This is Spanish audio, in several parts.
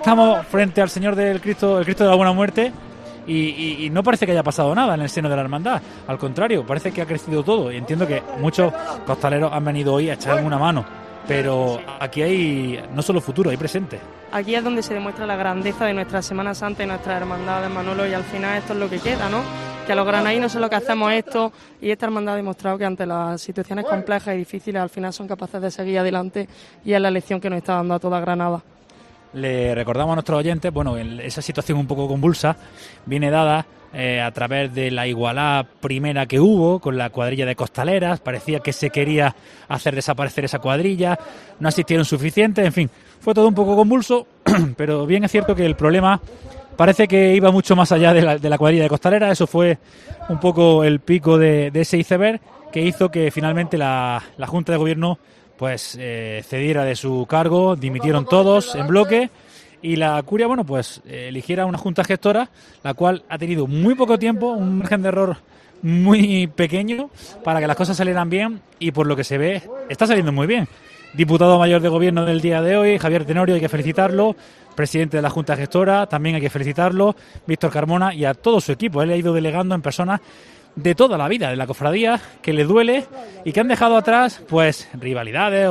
estamos frente al Señor del Cristo, el Cristo de la Buena Muerte, y no parece que haya pasado nada en el seno de la hermandad. Al contrario, parece que ha crecido todo, y entiendo que muchos costaleros han venido hoy a echarle una mano, pero aquí hay no solo futuro, hay presente. Aquí es donde se demuestra la grandeza de nuestra Semana Santa y nuestra hermandad de Manolo, y al final esto es lo que queda, ¿no? Que a los granadinos es lo que hacemos esto, y esta hermandad ha demostrado que ante las situaciones complejas y difíciles al final son capaces de seguir adelante, y es la lección que nos está dando a toda Granada. Le recordamos a nuestros oyentes, bueno, esa situación un poco convulsa viene dada a través de la igualada primera que hubo con la cuadrilla de costaleras. Parecía que se quería hacer desaparecer esa cuadrilla, no asistieron suficientes, en fin, fue todo un poco convulso, pero bien es cierto que el problema parece que iba mucho más allá de la cuadrilla de costaleras. Eso fue un poco el pico de ese iceberg que hizo que finalmente la Junta de Gobierno pues cediera de su cargo, dimitieron todos en bloque, y la curia, bueno, pues eligiera una junta gestora, la cual ha tenido muy poco tiempo, un margen de error muy pequeño para que las cosas salieran bien, y por lo que se ve está saliendo muy bien. Diputado mayor de gobierno del día de hoy, Javier Tenorio, hay que felicitarlo. Presidente de la Junta Gestora, también hay que felicitarlo. Víctor Carmona y a todo su equipo. Él ha ido delegando en personas de toda la vida de la cofradía, que le duele y que han dejado atrás pues rivalidades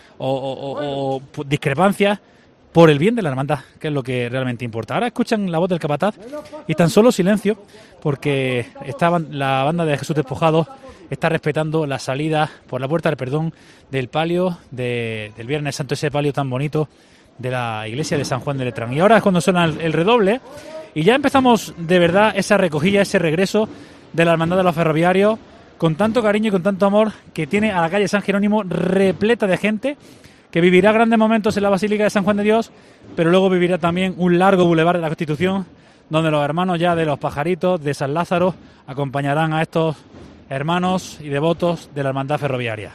o discrepancias por el bien de la hermandad, que es lo que realmente importa. Ahora escuchan la voz del capataz y tan solo silencio, porque la banda de Jesús Despojado está respetando la salida por la puerta del perdón del palio del Viernes Santo, ese palio tan bonito de la iglesia de San Juan de Letrán. Y ahora es cuando suena el redoble y ya empezamos de verdad esa recogida, ese regreso de la Hermandad de los Ferroviarios, con tanto cariño y con tanto amor, que tiene a la calle San Jerónimo repleta de gente, que vivirá grandes momentos en la Basílica de San Juan de Dios, pero luego vivirá también un largo bulevar de la Constitución, donde los hermanos ya de los Pajaritos, de San Lázaro, acompañarán a estos hermanos y devotos de la Hermandad Ferroviaria.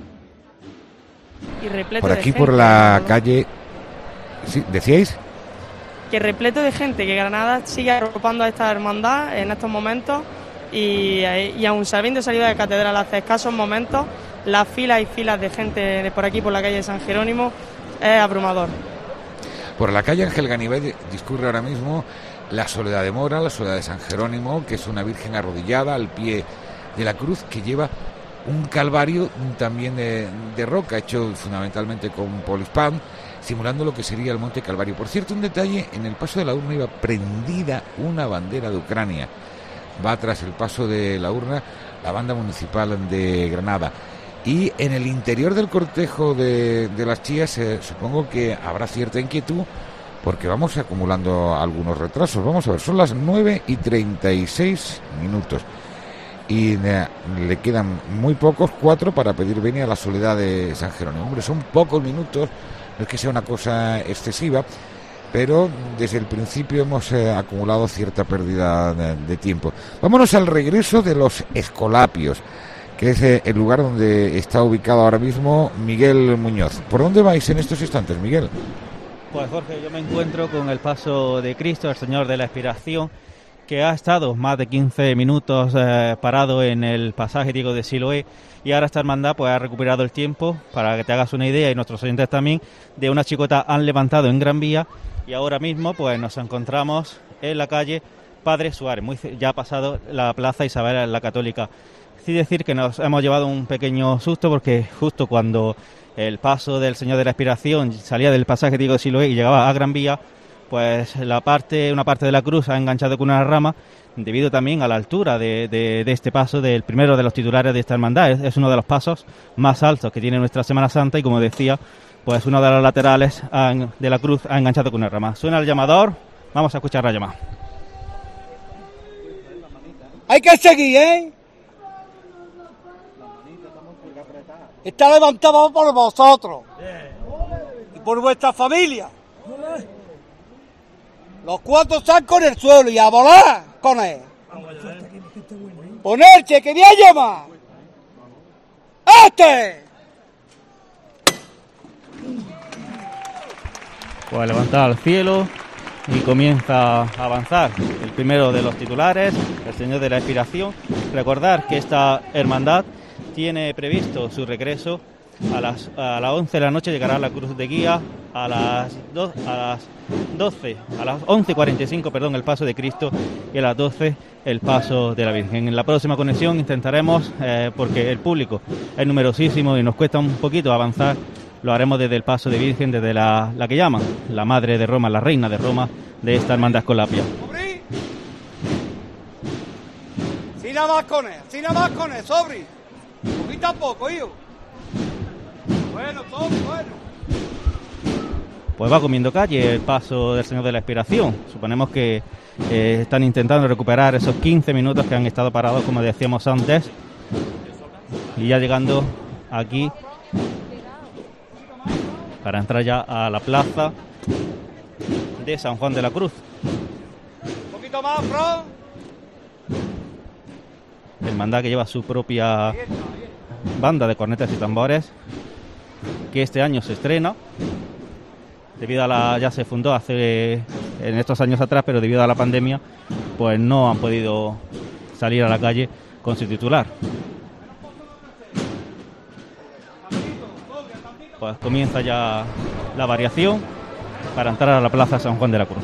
Y repleto por de aquí, gente, por la ¿no? calle... ¿Sí? ¿Decíais? Que repleto de gente, que Granada sigue arropando a esta hermandad en estos momentos, y aún sabiendo salir de catedral hace escasos momentos, las filas y filas de gente de por aquí, por la calle de San Jerónimo, es abrumador. Por la calle Ángel Ganivet discurre ahora mismo la Soledad de Mora, la Soledad de San Jerónimo, que es una virgen arrodillada al pie de la cruz, que lleva un calvario también de roca, hecho fundamentalmente con polispán, simulando lo que sería el Monte Calvario. Por cierto, un detalle, en el paso de la urna iba prendida una bandera de Ucrania. Va tras el paso de la urna la banda municipal de Granada. Y en el interior del cortejo de las chías supongo que habrá cierta inquietud, porque vamos acumulando algunos retrasos. Vamos a ver, son las 9:36 y le quedan muy pocos, 4 para pedir venia a la Soledad de San Jerónimo. Hombre, son pocos minutos, no es que sea una cosa excesiva, pero desde el principio hemos acumulado cierta pérdida de tiempo. Vámonos al regreso de los Escolapios, que es el lugar donde está ubicado ahora mismo Miguel Muñoz. ¿Por dónde vais en estos instantes, Miguel? Pues Jorge, yo me encuentro con el paso de Cristo, el Señor de la Expiración, que ha estado más de 15 minutos parado en el pasaje Diego de Siloé, y ahora esta hermandad pues ha recuperado el tiempo, para que te hagas una idea, y nuestros oyentes también, de una chicota han levantado en Gran Vía, y ahora mismo pues nos encontramos en la calle Padre Suárez, ya ha pasado la Plaza Isabel la Católica. Sí decir que nos hemos llevado un pequeño susto, porque justo cuando el paso del Señor de la Expiración salía del pasaje Diego de Siloé y llegaba a Gran Vía, pues una parte de la cruz ha enganchado con una rama, debido también a la altura de este paso, del primero de los titulares de esta hermandad. Es uno de los pasos más altos que tiene nuestra Semana Santa, y como decía, pues uno de los laterales de la cruz ha enganchado con una rama. Suena el llamador, vamos a escuchar la llamada. Hay que seguir, ¿eh? Está levantado por vosotros y por vuestra familia. Los 4 están con el suelo y a volar con él. Ponerse, que bien llama. ¡Este! Pues levanta al cielo y comienza a avanzar el primero de los titulares, el Señor de la Expiración. Recordar que esta hermandad tiene previsto su regreso A las 11 de la noche llegará la cruz de guía, a las 11:45, perdón, el paso de Cristo, y a las 12 el paso de la Virgen. En la próxima conexión intentaremos, porque el público es numerosísimo y nos cuesta un poquito avanzar, lo haremos desde el paso de Virgen, desde la que llaman la Madre de Roma, la Reina de Roma de esta hermandad Escolapia. Si nada más con él, Sobri. Poquito a poco, hijo. Bueno, Sobri, bueno. Pues va comiendo calle el paso del Señor de la Expiración. Suponemos que están intentando recuperar esos 15 minutos que han estado parados, como decíamos antes. Y ya llegando aquí para entrar ya a la plaza de San Juan de la Cruz. Un poquito más, bro. Hermandad que lleva su propia banda de cornetas y tambores, que este año se estrena. Debido a ya se fundó en estos años atrás, pero debido a la pandemia, pues no han podido salir a la calle con su titular. Pues comienza ya la variación para entrar a la plaza San Juan de la Cruz.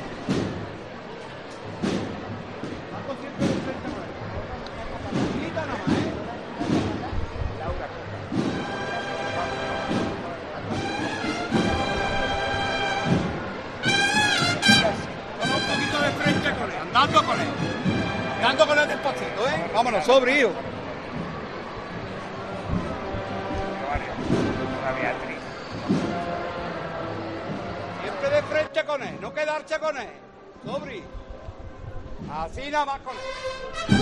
Andando con él despacito, ¿eh? Vámonos, Sobri, hijo. Siempre de frente con él, no quedarse con él. Sobri. Así nada más con él.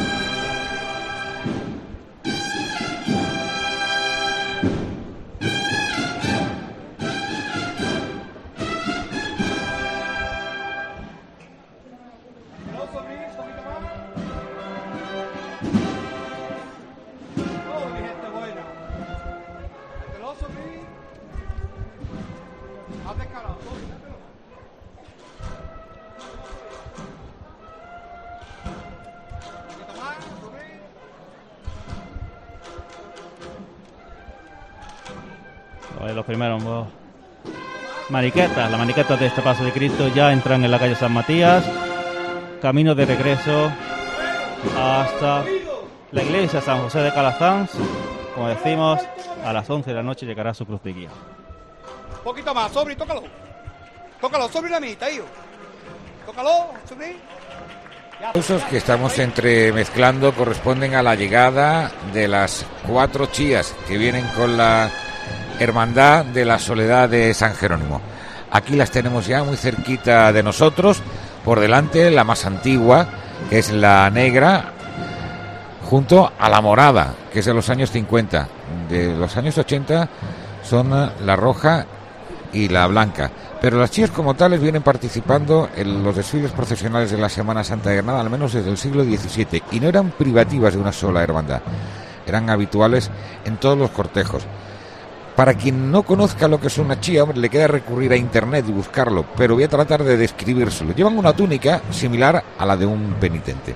Los primeros mariquetas, las mariquetas de este paso de Cristo ya entran en la calle San Matías, camino de regreso hasta la iglesia San José de Calasanz. Como decimos, a las 11 de la noche llegará su cruz de guía. Un poquito más, Sobri, tócalo. Tócalo, Sobri, la mitad, hijo. Tócalo, Sobri. Esos que estamos entremezclando corresponden a la llegada de las 4 chías que vienen con la Hermandad de la Soledad de San Jerónimo. Aquí las tenemos ya muy cerquita de nosotros. Por delante la más antigua, que es la negra, junto a la morada, que es de los años 50. De los años 80 son la roja y la blanca. Pero las chías como tales vienen participando en los desfiles procesionales de la Semana Santa de Granada al menos desde el siglo XVII, y no eran privativas de una sola hermandad, eran habituales en todos los cortejos. Para quien no conozca lo que es una chía, le queda recurrir a internet y buscarlo, pero voy a tratar de describírselo. Llevan una túnica similar a la de un penitente.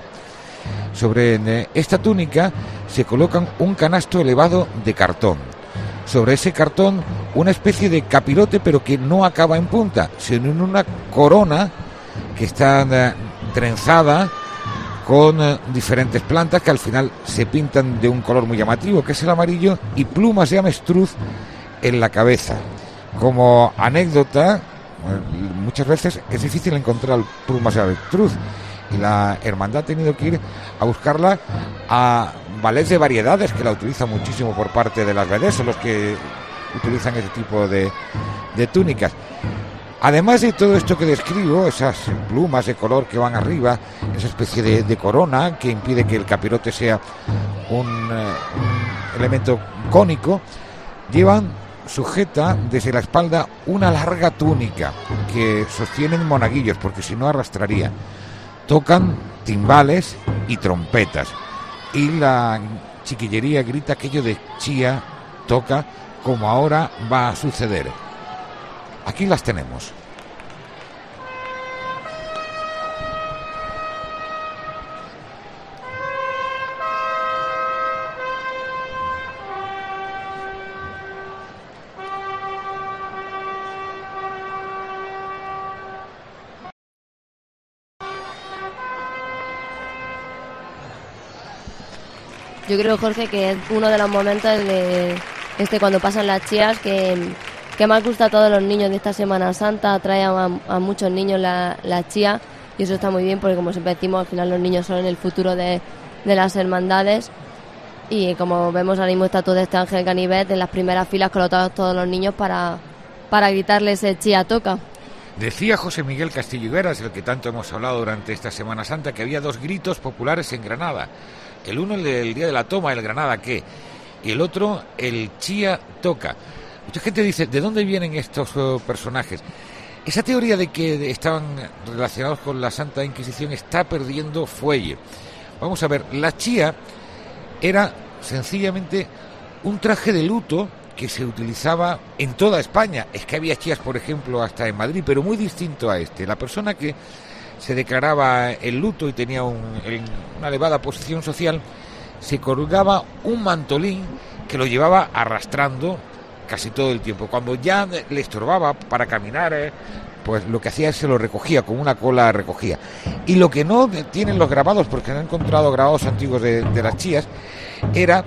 Sobre esta túnica se colocan un canasto elevado de cartón. Sobre ese cartón una especie de capirote, pero que no acaba en punta, sino en una corona que está trenzada con diferentes plantas que al final se pintan de un color muy llamativo, que es el amarillo, y plumas de avestruz en la cabeza. Como anécdota, muchas veces es difícil encontrar plumas de avestruz y la hermandad ha tenido que ir a buscarla a ballets de variedades, que la utilizan muchísimo por parte de las vedettes, son los que utilizan ese tipo de túnicas. Además de todo esto que describo, esas plumas de color que van arriba, esa especie de corona que impide que el capirote sea un elemento cónico, llevan sujeta desde la espalda una larga túnica que sostienen monaguillos, porque si no arrastraría. Tocan timbales y trompetas, y la chiquillería grita aquello de chía, toca, como ahora va a suceder. Aquí las tenemos. Yo creo, Jorge, que es uno de los momentos de cuando pasan las chías que más gusta a todos los niños de esta Semana Santa. Atrae a muchos niños las chías, y eso está muy bien porque, como siempre decimos, al final los niños son el futuro de las hermandades. Y como vemos ahora mismo está todo este Ángel Ganivet en las primeras filas colocados todos los niños para gritarles el chía toca. Decía José Miguel Castillo Higueras, el que tanto hemos hablado durante esta Semana Santa, que había 2 gritos populares en Granada. El uno, el día de la toma, el Granada qué, y el otro, el chía toca. Mucha gente dice, ¿de dónde vienen estos personajes? Esa teoría de que estaban relacionados con la Santa Inquisición está perdiendo fuelle. Vamos a ver, la chía era sencillamente un traje de luto que se utilizaba en toda España. Es que había chías, por ejemplo, hasta en Madrid, pero muy distinto a este. La persona que se declaraba el luto y tenía una elevada posición social, se colgaba un mantolín que lo llevaba arrastrando casi todo el tiempo. Cuando ya le estorbaba para caminar, pues lo que hacía es se lo recogía, con una cola recogía. Y lo que no tienen los grabados, porque no he encontrado grabados antiguos de las chías, era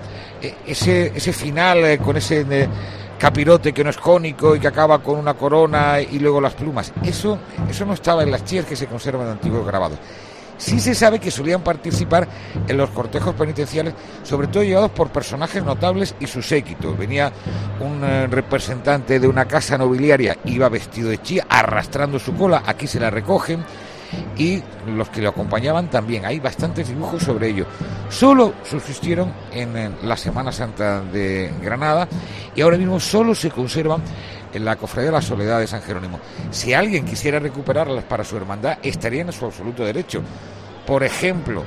ese final con ese capirote que no es cónico y que acaba con una corona y luego las plumas. Eso no estaba en las chías que se conservan en antiguos grabados. Sí se sabe que solían participar en los cortejos penitenciales, sobre todo llevados por personajes notables y su séquito. Venía un representante de una casa nobiliaria, iba vestido de chía, arrastrando su cola, aquí se la recogen, y los que lo acompañaban también. Hay bastantes dibujos sobre ello. Solo subsistieron en la Semana Santa de Granada, y ahora mismo solo se conservan en la Cofradía de la Soledad de San Jerónimo. Si alguien quisiera recuperarlas para su hermandad, estaría en su absoluto derecho. Por ejemplo,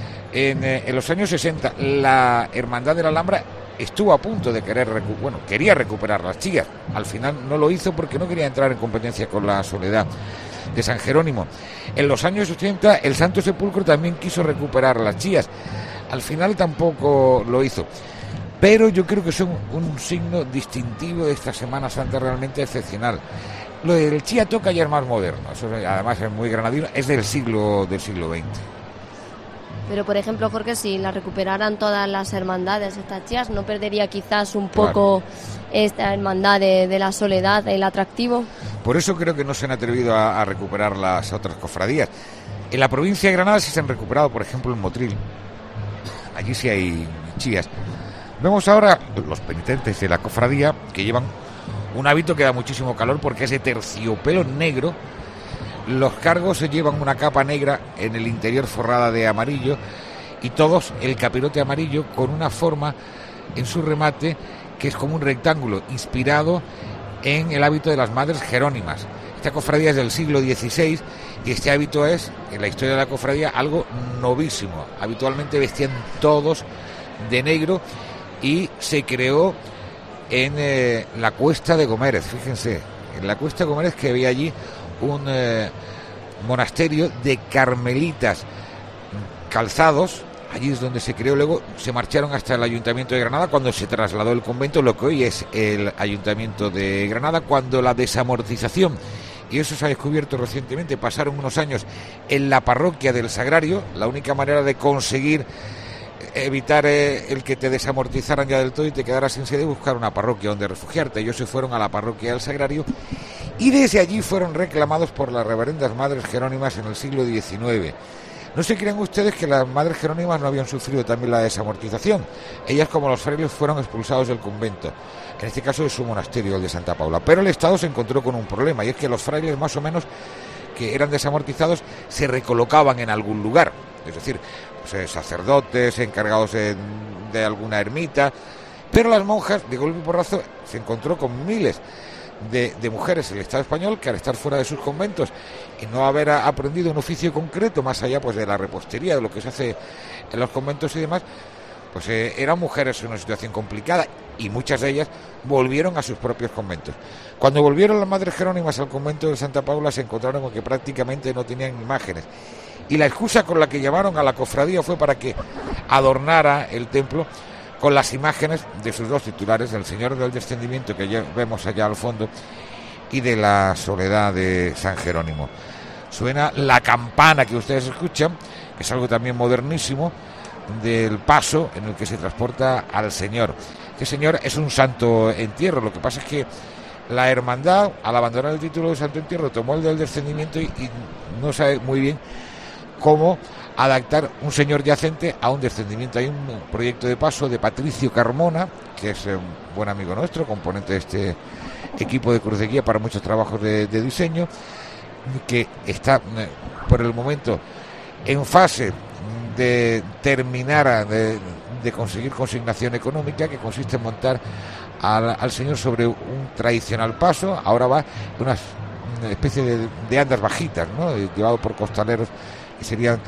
en los años 60, la Hermandad de la Alhambra estuvo a punto de quería recuperar las chías. Al final no lo hizo porque no quería entrar en competencia con la Soledad de San Jerónimo. En los años 80, el Santo Sepulcro también quiso recuperar las chías. Al final tampoco lo hizo. Pero yo creo que son un signo distintivo de esta Semana Santa realmente excepcional. Lo del chía toca ya es más moderno, eso además es muy granadino, es del siglo XX. Pero, por ejemplo, Jorge, si la recuperaran todas las hermandades, estas chías, ¿no perdería quizás un poco esta hermandad de la Soledad, el atractivo? Por eso creo que no se han atrevido a recuperar las otras cofradías. En la provincia de Granada sí se han recuperado, por ejemplo, en Motril. Allí sí hay chías. Vemos ahora los penitentes de la cofradía que llevan un hábito que da muchísimo calor porque es de terciopelo negro. Los cargos se llevan una capa negra en el interior forrada de amarillo, y todos el capirote amarillo con una forma en su remate que es como un rectángulo inspirado en el hábito de las madres jerónimas. Esta cofradía es del siglo XVI y este hábito es, en la historia de la cofradía, algo novísimo. Habitualmente vestían todos de negro y se creó en la Cuesta de Gomérez. Fíjense, en la Cuesta de Gomérez, que había allí un monasterio de carmelitas calzados. Allí es donde se creó. Luego se marcharon hasta el Ayuntamiento de Granada cuando se trasladó el convento, lo que hoy es el Ayuntamiento de Granada, cuando la desamortización, y eso se ha descubierto recientemente, pasaron unos años en la parroquia del Sagrario. La única manera de conseguir evitar el que te desamortizaran ya del todo y te quedaras sin sede, buscar una parroquia donde refugiarte. Ellos se fueron a la parroquia del Sagrario y desde allí fueron reclamados por las reverendas madres jerónimas en el siglo XIX. No se crean ustedes que las madres jerónimas no habían sufrido también la desamortización. Ellas, como los frailes, fueron expulsados del convento, en este caso de su monasterio, el de Santa Paula. Pero el Estado se encontró con un problema, y es que los frailes, más o menos, que eran desamortizados, se recolocaban en algún lugar. Es decir, pues, sacerdotes encargados de alguna ermita. Pero las monjas, de golpe y porrazo, se encontró con miles de mujeres en el Estado español que, al estar fuera de sus conventos y no haber aprendido un oficio concreto más allá pues de la repostería, de lo que se hace en los conventos y demás, pues eran mujeres en una situación complicada, y muchas de ellas volvieron a sus propios conventos. Cuando volvieron las madres jerónimas al convento de Santa Paula, se encontraron con que prácticamente no tenían imágenes, y la excusa con la que llamaron a la cofradía fue para que adornara el templo con las imágenes de sus dos titulares, del Señor del Descendimiento, que ya vemos allá al fondo, y de la Soledad de San Jerónimo. Suena la campana que ustedes escuchan, que es algo también modernísimo, del paso en el que se transporta al Señor. Este Señor es un santo entierro, lo que pasa es que la hermandad, al abandonar el título de santo entierro, tomó el del descendimiento y no sabe muy bien cómo adaptar un señor yacente a un descendimiento. Hay un proyecto de paso de Patricio Carmona, que es un buen amigo nuestro, componente de este equipo de Cruz de Guía para muchos trabajos de diseño, que está por el momento en fase de terminar de conseguir consignación económica, que consiste en montar al señor sobre un tradicional paso. Ahora va una especie de andas bajitas, ¿no? Llevado por costaleros que serían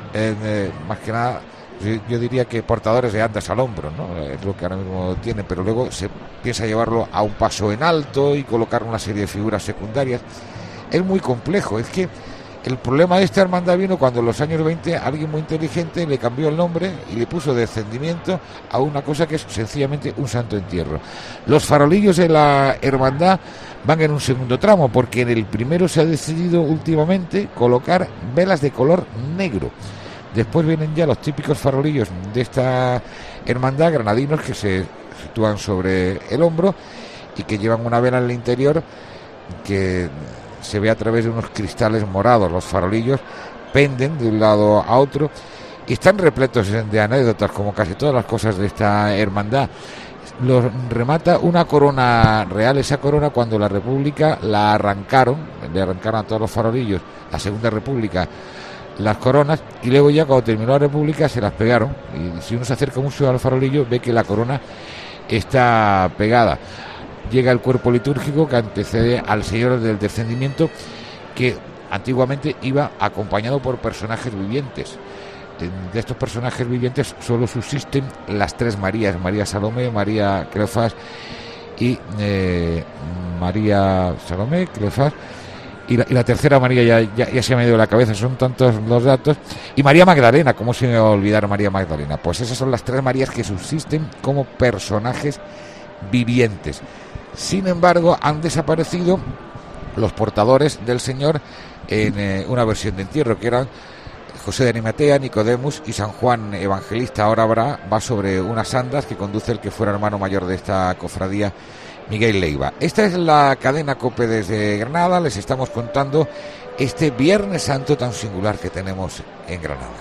más que nada, yo diría que portadores de andas al hombro, ¿no? Es lo que ahora mismo tiene, pero luego se piensa llevarlo a un paso en alto y colocar una serie de figuras secundarias. Es muy complejo. Es que el problema de esta hermandad vino cuando en los años 20 alguien muy inteligente le cambió el nombre y le puso descendimiento a una cosa que es sencillamente un santo entierro. Los farolillos de la hermandad van en un segundo tramo, porque en el primero se ha decidido últimamente colocar velas de color negro. Después vienen ya los típicos farolillos de esta hermandad, granadinos, que se sitúan sobre el hombro y que llevan una vela en el interior que se ve a través de unos cristales morados. Los farolillos penden de un lado a otro y están repletos de anécdotas, como casi todas las cosas de esta hermandad. Los remata una corona real. Esa corona, cuando la República la arrancaron, le arrancaron a todos los farolillos, la Segunda República, las coronas, y luego ya cuando terminó la República se las pegaron, y si uno se acerca mucho al farolillo ve que la corona está pegada. Llega el cuerpo litúrgico que antecede al Señor del Descendimiento, que antiguamente iba acompañado por personajes vivientes. De estos personajes vivientes solo subsisten las tres Marías: María Salomé, María Cleofás y María Salomé, Cleofás, y la tercera María ya se me ha ido de la cabeza, son tantos los datos. Y María Magdalena, ¿cómo se me va a olvidar María Magdalena? Pues esas son las tres Marías que subsisten como personajes vivientes. Sin embargo, han desaparecido los portadores del Señor en una versión de entierro, que eran José de Arimatea, Nicodemus y San Juan Evangelista. Ahora va sobre unas andas que conduce el que fuera hermano mayor de esta cofradía, Miguel Leiva. Esta es la cadena COPE desde Granada. Les estamos contando este Viernes Santo tan singular que tenemos en Granada.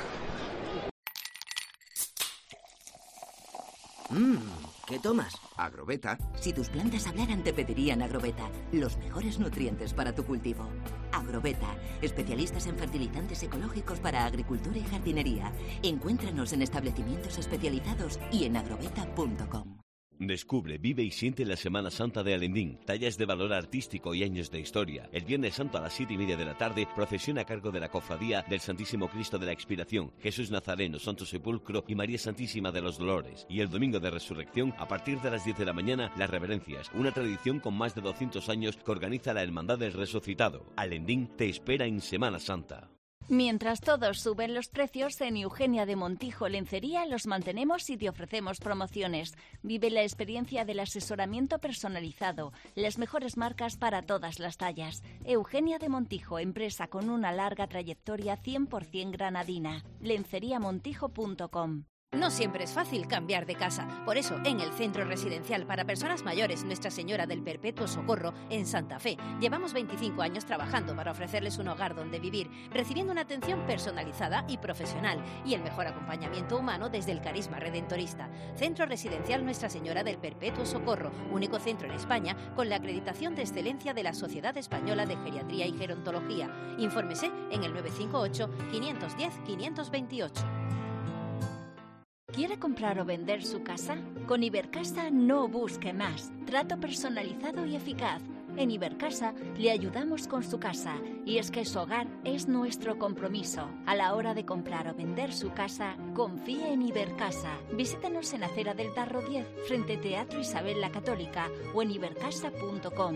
¿Qué tomas? Agrobeta. Si tus plantas hablaran, te pedirían Agrobeta. Los mejores nutrientes para tu cultivo. Agrobeta, especialistas en fertilizantes ecológicos para agricultura y jardinería. Encuéntranos en establecimientos especializados y en agrobeta.com. Descubre, vive y siente la Semana Santa de Alendín. Tallas de valor artístico y años de historia. El Viernes Santo a las 7:30 de la tarde, procesión a cargo de la Cofradía del Santísimo Cristo de la Expiración, Jesús Nazareno, Santo Sepulcro y María Santísima de los Dolores. Y el Domingo de Resurrección, a partir de las 10 de la mañana, las reverencias. Una tradición con más de 200 años que organiza la Hermandad del Resucitado. Alendín te espera en Semana Santa. Mientras todos suben los precios, en Eugenia de Montijo Lencería los mantenemos y te ofrecemos promociones. Vive la experiencia del asesoramiento personalizado, las mejores marcas para todas las tallas. Eugenia de Montijo, empresa con una larga trayectoria 100% granadina. Lenceríamontijo.com. No siempre es fácil cambiar de casa. Por eso, en el Centro Residencial para Personas Mayores Nuestra Señora del Perpetuo Socorro, en Santa Fe, llevamos 25 años trabajando para ofrecerles un hogar donde vivir, recibiendo una atención personalizada y profesional y el mejor acompañamiento humano desde el carisma redentorista. Centro Residencial Nuestra Señora del Perpetuo Socorro, único centro en España con la acreditación de excelencia de la Sociedad Española de Geriatría y Gerontología. Infórmese en el 958 510 528. ¿Quiere comprar o vender su casa? Con Ibercasa no busque más. Trato personalizado y eficaz. En Ibercasa le ayudamos con su casa y es que su hogar es nuestro compromiso. A la hora de comprar o vender su casa, confíe en Ibercasa. Visítenos en Acera del Tarro 10, frente Teatro Isabel la Católica o en ibercasa.com.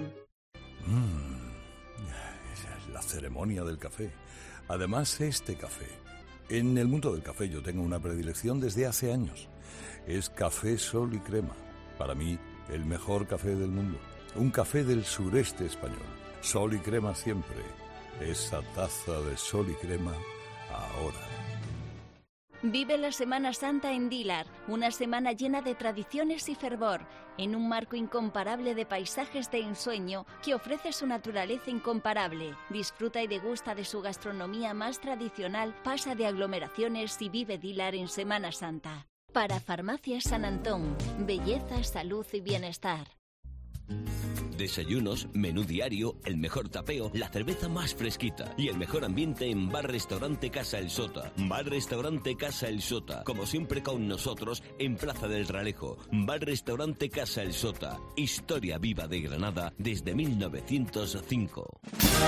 Esa es la ceremonia del café. Además, este café. En el mundo del café yo tengo una predilección desde hace años. Es Café Sol y Crema. Para mí, el mejor café del mundo. Un café del sureste español. Sol y crema siempre. Esa taza de sol y crema ahora. Vive la Semana Santa en Dilar, una semana llena de tradiciones y fervor, en un marco incomparable de paisajes de ensueño que ofrece su naturaleza incomparable. Disfruta y degusta de su gastronomía más tradicional, pasa de aglomeraciones y vive Dilar en Semana Santa. Para Farmacias San Antón, belleza, salud y bienestar. Desayunos, menú diario, el mejor tapeo, la cerveza más fresquita y el mejor ambiente en Bar Restaurante Casa El Sota. Bar Restaurante Casa El Sota, como siempre con nosotros en Plaza del Ralejo. Bar Restaurante Casa El Sota, historia viva de Granada desde 1905.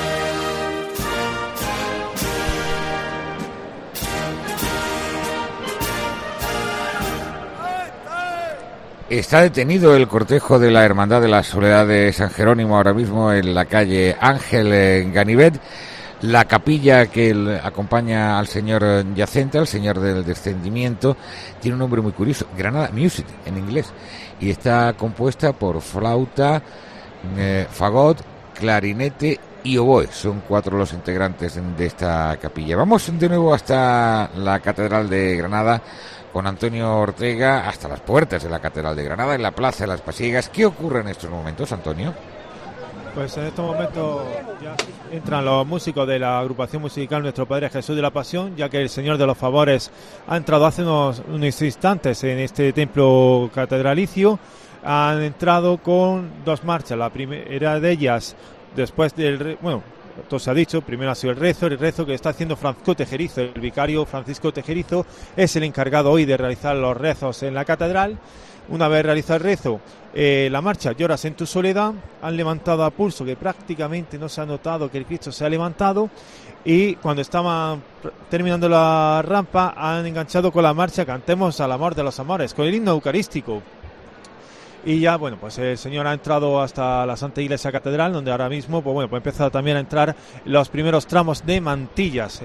Está detenido el cortejo de la Hermandad de la Soledad de San Jerónimo ahora mismo en la calle Ángel Ganivet. La capilla que acompaña al señor yacente, al señor del descendimiento, tiene un nombre muy curioso, Granada Music en inglés, y está compuesta por flauta, fagot, clarinete y oboe. Son 4 los integrantes de esta capilla. Vamos de nuevo hasta la Catedral de Granada con Antonio Ortega, hasta las puertas de la Catedral de Granada, en la Plaza de las Pasiegas. ¿Qué ocurre en estos momentos, Antonio? Pues en estos momentos ya entran los músicos de la agrupación musical Nuestro Padre Jesús de la Pasión, ya que el Señor de los Favores ha entrado hace unos instantes en este templo catedralicio. Han entrado con 2 marchas. La primera de ellas, después del... todo se ha dicho, primero ha sido el rezo que está haciendo Francisco Tejerizo. El vicario Francisco Tejerizo es el encargado hoy de realizar los rezos en la catedral. Una vez realizado el rezo, la marcha Lloras en tu soledad, han levantado a pulso, que prácticamente no se ha notado que el Cristo se ha levantado, y cuando estaban terminando la rampa han enganchado con la marcha Cantemos al amor de los amores, con el himno eucarístico. Y ya, pues el Señor ha entrado hasta la Santa Iglesia Catedral, donde ahora mismo, pues empieza también a entrar los primeros tramos de mantillas.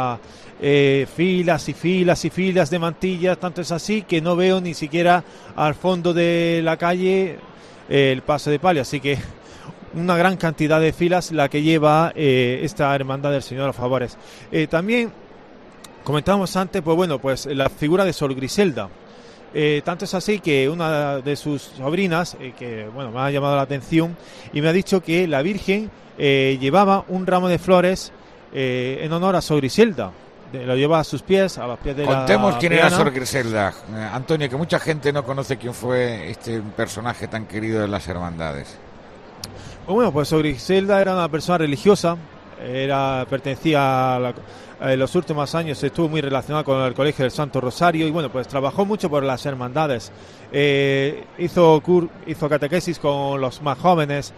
Filas y filas y filas de mantillas, tanto es así que no veo ni siquiera al fondo de la calle el paso de palio, así que una gran cantidad de filas la que lleva esta Hermandad del Señor de los Favores. También comentábamos antes, pues la figura de Sor Griselda. Tanto es así que una de sus sobrinas, me ha llamado la atención y me ha dicho que la Virgen llevaba un ramo de flores en honor a Sor Griselda. Lo lleva a sus pies, a los pies de Contemos la quién Triana. era Sor Griselda, Antonio, que mucha gente no conoce quién fue este personaje tan querido de las hermandades. Pues Sor Griselda era una persona religiosa, pertenecía en los últimos años estuvo muy relacionada con el Colegio del Santo Rosario y pues trabajó mucho por las hermandades. Hizo catequesis con los más jóvenes,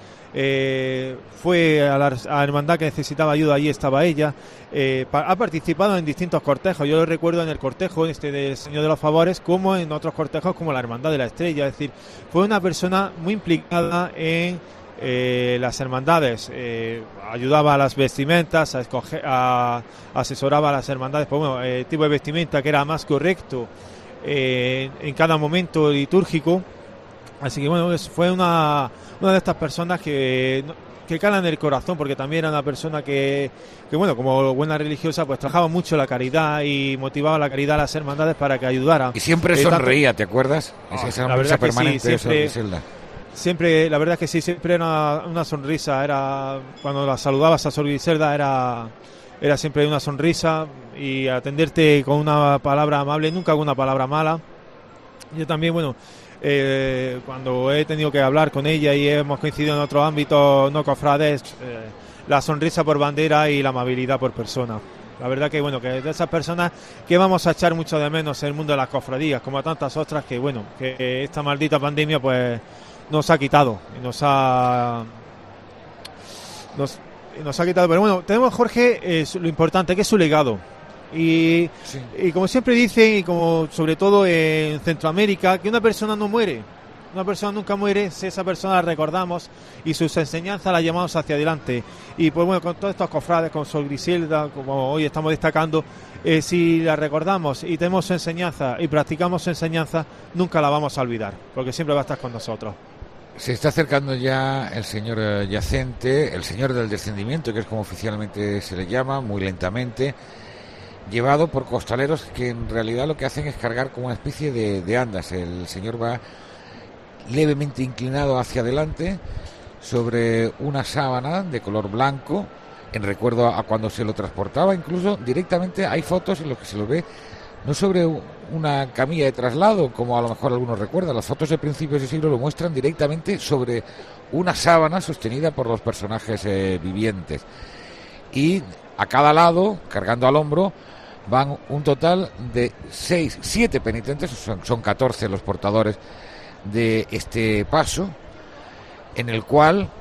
fue a la hermandad que necesitaba ayuda, allí estaba ella. Ha participado en distintos cortejos. Yo lo recuerdo en el cortejo del Señor de los Favores, como en otros cortejos como la Hermandad de la Estrella. Es decir, fue una persona muy implicada en las hermandades, ayudaba a las vestimentas, asesoraba a las hermandades, el tipo de vestimenta que era más correcto en cada momento litúrgico. Así que fue una de estas personas que calan en el corazón, porque también era una persona que como buena religiosa, pues trabajaba mucho la caridad y motivaba la caridad a las hermandades para que ayudaran. Y siempre sonreía, ¿te acuerdas? Esa sonrisa permanente de Sor Griselda. Siempre, la verdad es que sí, siempre era una sonrisa. Era cuando la saludabas a Sor Griselda era siempre una sonrisa, y atenderte con una palabra amable, nunca con una palabra mala. Yo también, cuando he tenido que hablar con ella y hemos coincidido en otros ámbitos no cofrades, la sonrisa por bandera y la amabilidad por persona. La verdad que que de esas personas que vamos a echar mucho de menos en el mundo de las cofradías, como a tantas otras que esta maldita pandemia pues nos ha quitado y nos ha quitado. Pero tenemos, Jorge, lo importante, que es su legado. Y como siempre dicen, y como sobre todo en Centroamérica, que una persona no muere. Una persona nunca muere si esa persona la recordamos y sus enseñanzas las llevamos hacia adelante. Y con todos estos cofrades, con Sor Griselda, como hoy estamos destacando, si la recordamos y tenemos su enseñanza y practicamos su enseñanza, nunca la vamos a olvidar, porque siempre va a estar con nosotros. Se está acercando ya el señor yacente, el señor del descendimiento, que es como oficialmente se le llama, muy lentamente. llevado por costaleros que en realidad lo que hacen es cargar como una especie de andas. El señor va levemente inclinado hacia adelante sobre una sábana de color blanco, en recuerdo a cuando se lo transportaba. Incluso directamente hay fotos en las que se lo ve no sobre una camilla de traslado, como a lo mejor algunos recuerdan. Las fotos de principios de siglo lo muestran directamente sobre una sábana sostenida por los personajes vivientes. Y a cada lado, cargando al hombro, van un total de 7 penitentes, son 14 los portadores de este paso, en el cual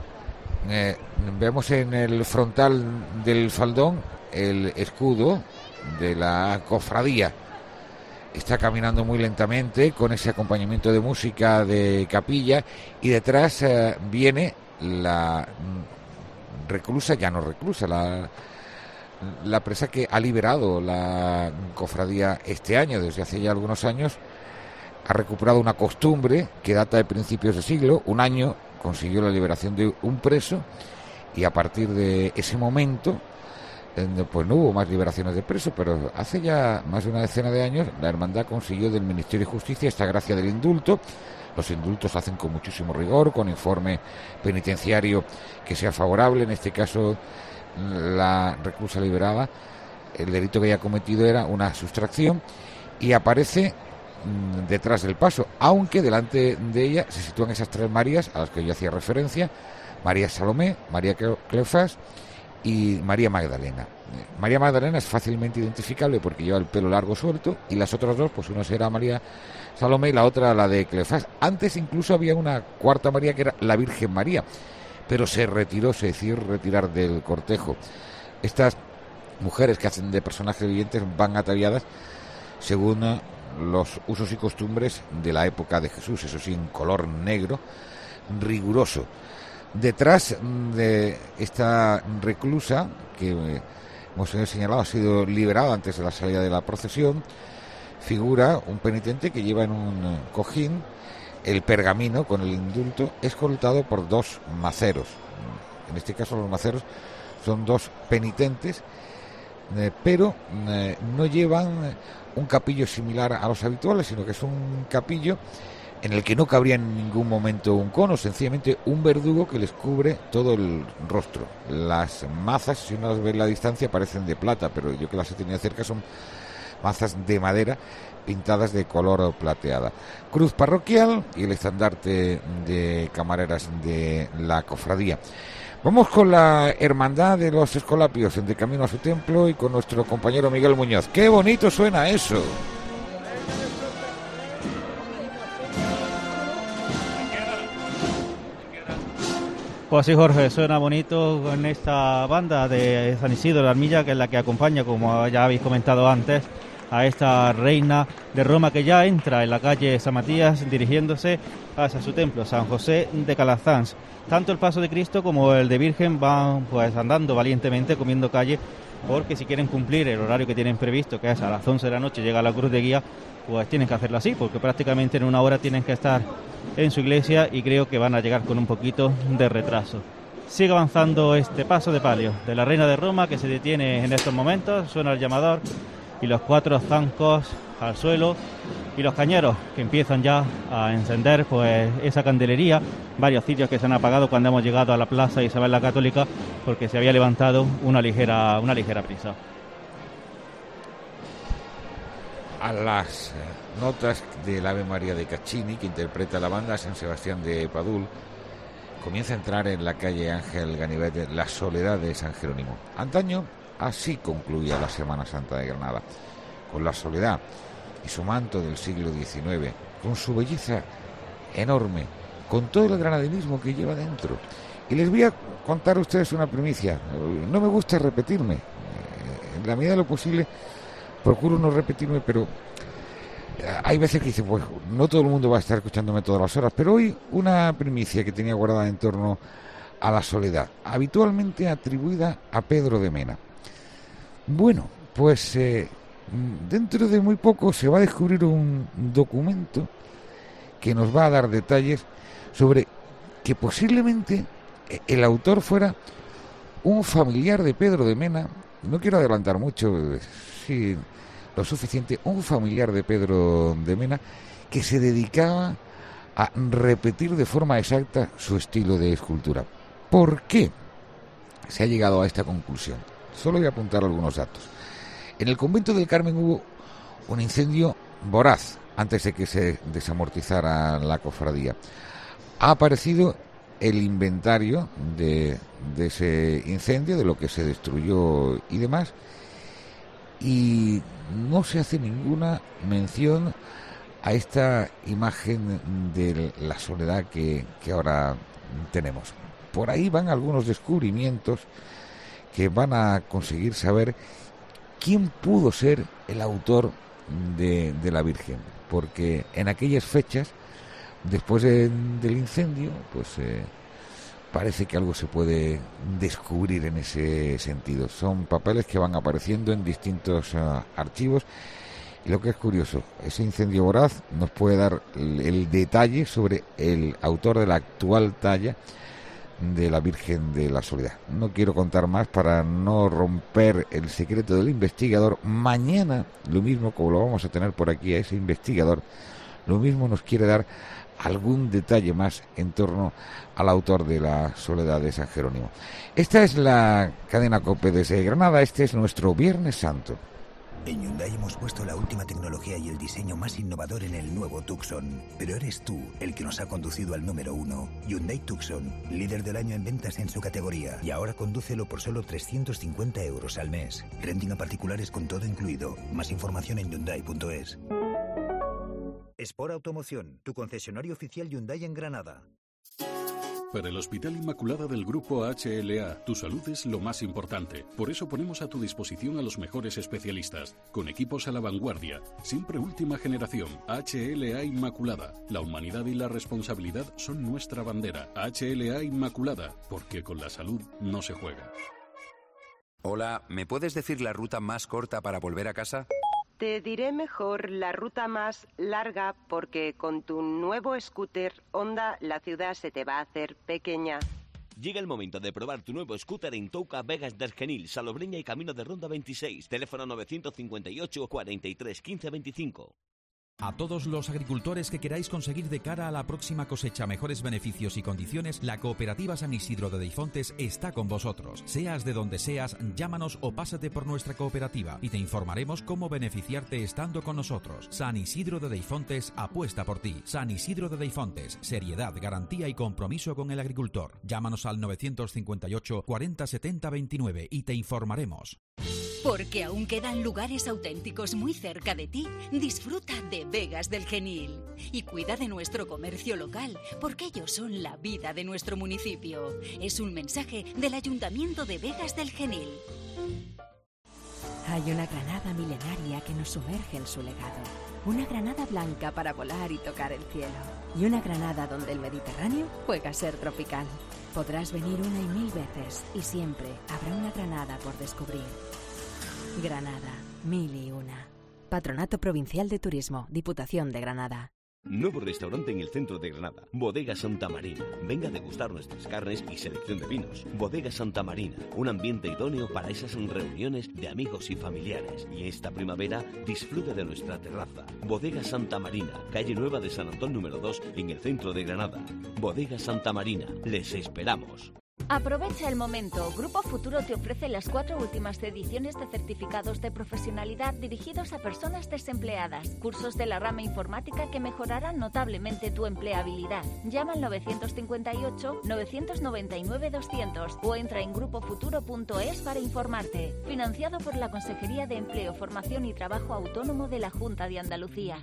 vemos en el frontal del faldón el escudo de la cofradía. Está caminando muy lentamente con ese acompañamiento de música de capilla, y detrás viene la reclusa, ya no reclusa, la presa que ha liberado la cofradía este año. Desde hace ya algunos años ha recuperado una costumbre que data de principios de siglo. Un año consiguió la liberación de un preso, y a partir de ese momento pues no hubo más liberaciones de presos, pero hace ya más de una decena de años la hermandad consiguió del Ministerio de Justicia esta gracia del indulto. Los indultos se hacen con muchísimo rigor, con informe penitenciario que sea favorable. En este caso, la reclusa liberada, el delito que haya cometido era una sustracción, y aparece detrás del paso, aunque delante de ella se sitúan esas 3 Marías a las que yo hacía referencia: María Salomé, María Cleofás y María Magdalena. María Magdalena es fácilmente identificable porque lleva el pelo largo suelto, y las otras 2, pues una era María Salomé y la otra la de Cleofás. Antes incluso había una cuarta María que era la Virgen María, pero se retiró, se decidió retirar del cortejo. Estas mujeres que hacen de personajes vivientes van ataviadas según los usos y costumbres de la época de Jesús, eso sí, en color negro riguroso. Detrás de esta reclusa, que hemos señalado ha sido liberada antes de la salida de la procesión, figura un penitente que lleva en un cojín el pergamino con el indulto, escoltado por 2 maceros. En este caso los maceros son 2 penitentes, pero no llevan un capillo similar a los habituales, sino que es un capillo en el que no cabría en ningún momento un cono, sencillamente un verdugo que les cubre todo el rostro. Las mazas, si uno las ve a la distancia, parecen de plata, pero yo que las he tenido cerca son mazas de madera pintadas de color plateada. Cruz parroquial y el estandarte de camareras de la cofradía. Vamos con la hermandad de los Escolapios en De Camino a su templo y con nuestro compañero Miguel Muñoz. ¡Qué bonito suena eso! Pues sí, Jorge, suena bonito con esta banda de San Isidro de Armilla, que es la que acompaña, como ya habéis comentado antes, a esta reina de Roma, que ya entra en la calle San Matías dirigiéndose hacia su templo, San José de Calasanz. Tanto el paso de Cristo como el de Virgen van pues andando valientemente, comiendo calle, porque si quieren cumplir el horario que tienen previsto, que es a las 11 de la noche llega la cruz de guía, pues tienen que hacerlo así, porque prácticamente en una hora tienen que estar en su iglesia, y creo que van a llegar con un poquito de retraso. Sigue avanzando este paso de palio de la Reina de Roma, que se detiene en estos momentos, suena el llamador, y los 4 zancos al suelo, y los cañeros que empiezan ya a encender pues esa candelería. Varios sitios que se han apagado cuando hemos llegado a la Plaza Isabel la Católica, porque se había levantado una ligera brisa. A las notas del Ave María de Caccini, que interpreta la banda San Sebastián de Padul, comienza a entrar en la calle Ángel Ganivet la soledad de San Jerónimo. Antaño así concluía la Semana Santa de Granada, con la soledad y su manto del siglo XIX, con su belleza enorme, con todo el granadinismo que lleva dentro. Y les voy a contar a ustedes una primicia. No me gusta repetirme, en la medida de lo posible procuro no repetirme, pero hay veces que dice, pues no todo el mundo va a estar escuchándome todas las horas, pero hoy una primicia que tenía guardada en torno a la soledad, habitualmente atribuida a Pedro de Mena. Bueno, pues dentro de muy poco se va a descubrir un documento que nos va a dar detalles sobre que posiblemente el autor fuera un familiar de Pedro de Mena, no quiero adelantar mucho, sí, lo suficiente, un familiar de Pedro de Mena que se dedicaba a repetir de forma exacta su estilo de escultura. ¿Por qué se ha llegado a esta conclusión? Solo voy a apuntar algunos datos. En el convento del Carmen hubo un incendio voraz antes de que se desamortizara la cofradía. Ha aparecido el inventario de ese incendio, de lo que se destruyó y demás, y no se hace ninguna mención a esta imagen de la soledad que ahora tenemos. Por ahí van algunos descubrimientos que van a conseguir saber quién pudo ser el autor de la Virgen, porque en aquellas fechas, después del incendio, pues parece que algo se puede descubrir en ese sentido. Son papeles que van apareciendo en distintos archivos. Y lo que es curioso, ese incendio voraz nos puede dar el detalle sobre el autor de la actual talla de la Virgen de la Soledad. No quiero contar más para no romper el secreto del investigador. Mañana, lo mismo, como lo vamos a tener por aquí a ese investigador, lo mismo nos quiere dar algún detalle más en torno al autor de la Soledad de San Jerónimo. Esta es la cadena COPE desde Granada. Este es nuestro Viernes Santo. En Hyundai hemos puesto la última tecnología y el diseño más innovador en el nuevo Tucson. Pero eres tú el que nos ha conducido al número 1. Hyundai Tucson, líder del año en ventas en su categoría. Y ahora condúcelo por solo 350 euros al mes. Renting a particulares con todo incluido. Más información en Hyundai.es. Sport Automoción, tu concesionario oficial Hyundai en Granada. Para el Hospital Inmaculada del Grupo HLA, tu salud es lo más importante. Por eso ponemos a tu disposición a los mejores especialistas, con equipos a la vanguardia, siempre última generación. HLA Inmaculada. La humanidad y la responsabilidad son nuestra bandera. HLA Inmaculada, porque con la salud no se juega. Hola, ¿me puedes decir la ruta más corta para volver a casa? Te diré mejor la ruta más larga, porque con tu nuevo scooter Honda la ciudad se te va a hacer pequeña. Llega el momento de probar tu nuevo scooter en Touca, Vegas del Genil, Salobreña y Camino de Ronda 26. Teléfono 958 43 15 25. A todos los agricultores que queráis conseguir de cara a la próxima cosecha mejores beneficios y condiciones, la Cooperativa San Isidro de Deifontes está con vosotros. Seas de donde seas, llámanos o pásate por nuestra cooperativa y te informaremos cómo beneficiarte estando con nosotros. San Isidro de Deifontes apuesta por ti. San Isidro de Deifontes, seriedad, garantía y compromiso con el agricultor. Llámanos al 958 40 70 29 y te informaremos. Porque aún quedan lugares auténticos muy cerca de ti, disfruta de Vegas del Genil. Y cuida de nuestro comercio local, porque ellos son la vida de nuestro municipio. Es un mensaje del Ayuntamiento de Vegas del Genil. Hay una Granada milenaria que nos sumerge en su legado. Una Granada blanca para volar y tocar el cielo. Y una Granada donde el Mediterráneo juega a ser tropical. Podrás venir una y mil veces y siempre habrá una Granada por descubrir. Granada, 1001. Patronato Provincial de Turismo, Diputación de Granada. Nuevo restaurante en el centro de Granada, Bodega Santa Marina. Venga a degustar nuestras carnes y selección de vinos. Bodega Santa Marina, un ambiente idóneo para esas reuniones de amigos y familiares. Y esta primavera disfrute de nuestra terraza. Bodega Santa Marina, calle Nueva de San Antón número 2, en el centro de Granada. Bodega Santa Marina, les esperamos. Aprovecha el momento. Grupo Futuro te ofrece las 4 últimas ediciones de certificados de profesionalidad dirigidos a personas desempleadas. Cursos de la rama informática que mejorarán notablemente tu empleabilidad. Llama al 958 999 200 o entra en grupofuturo.es para informarte. Financiado por la Consejería de Empleo, Formación y Trabajo Autónomo de la Junta de Andalucía.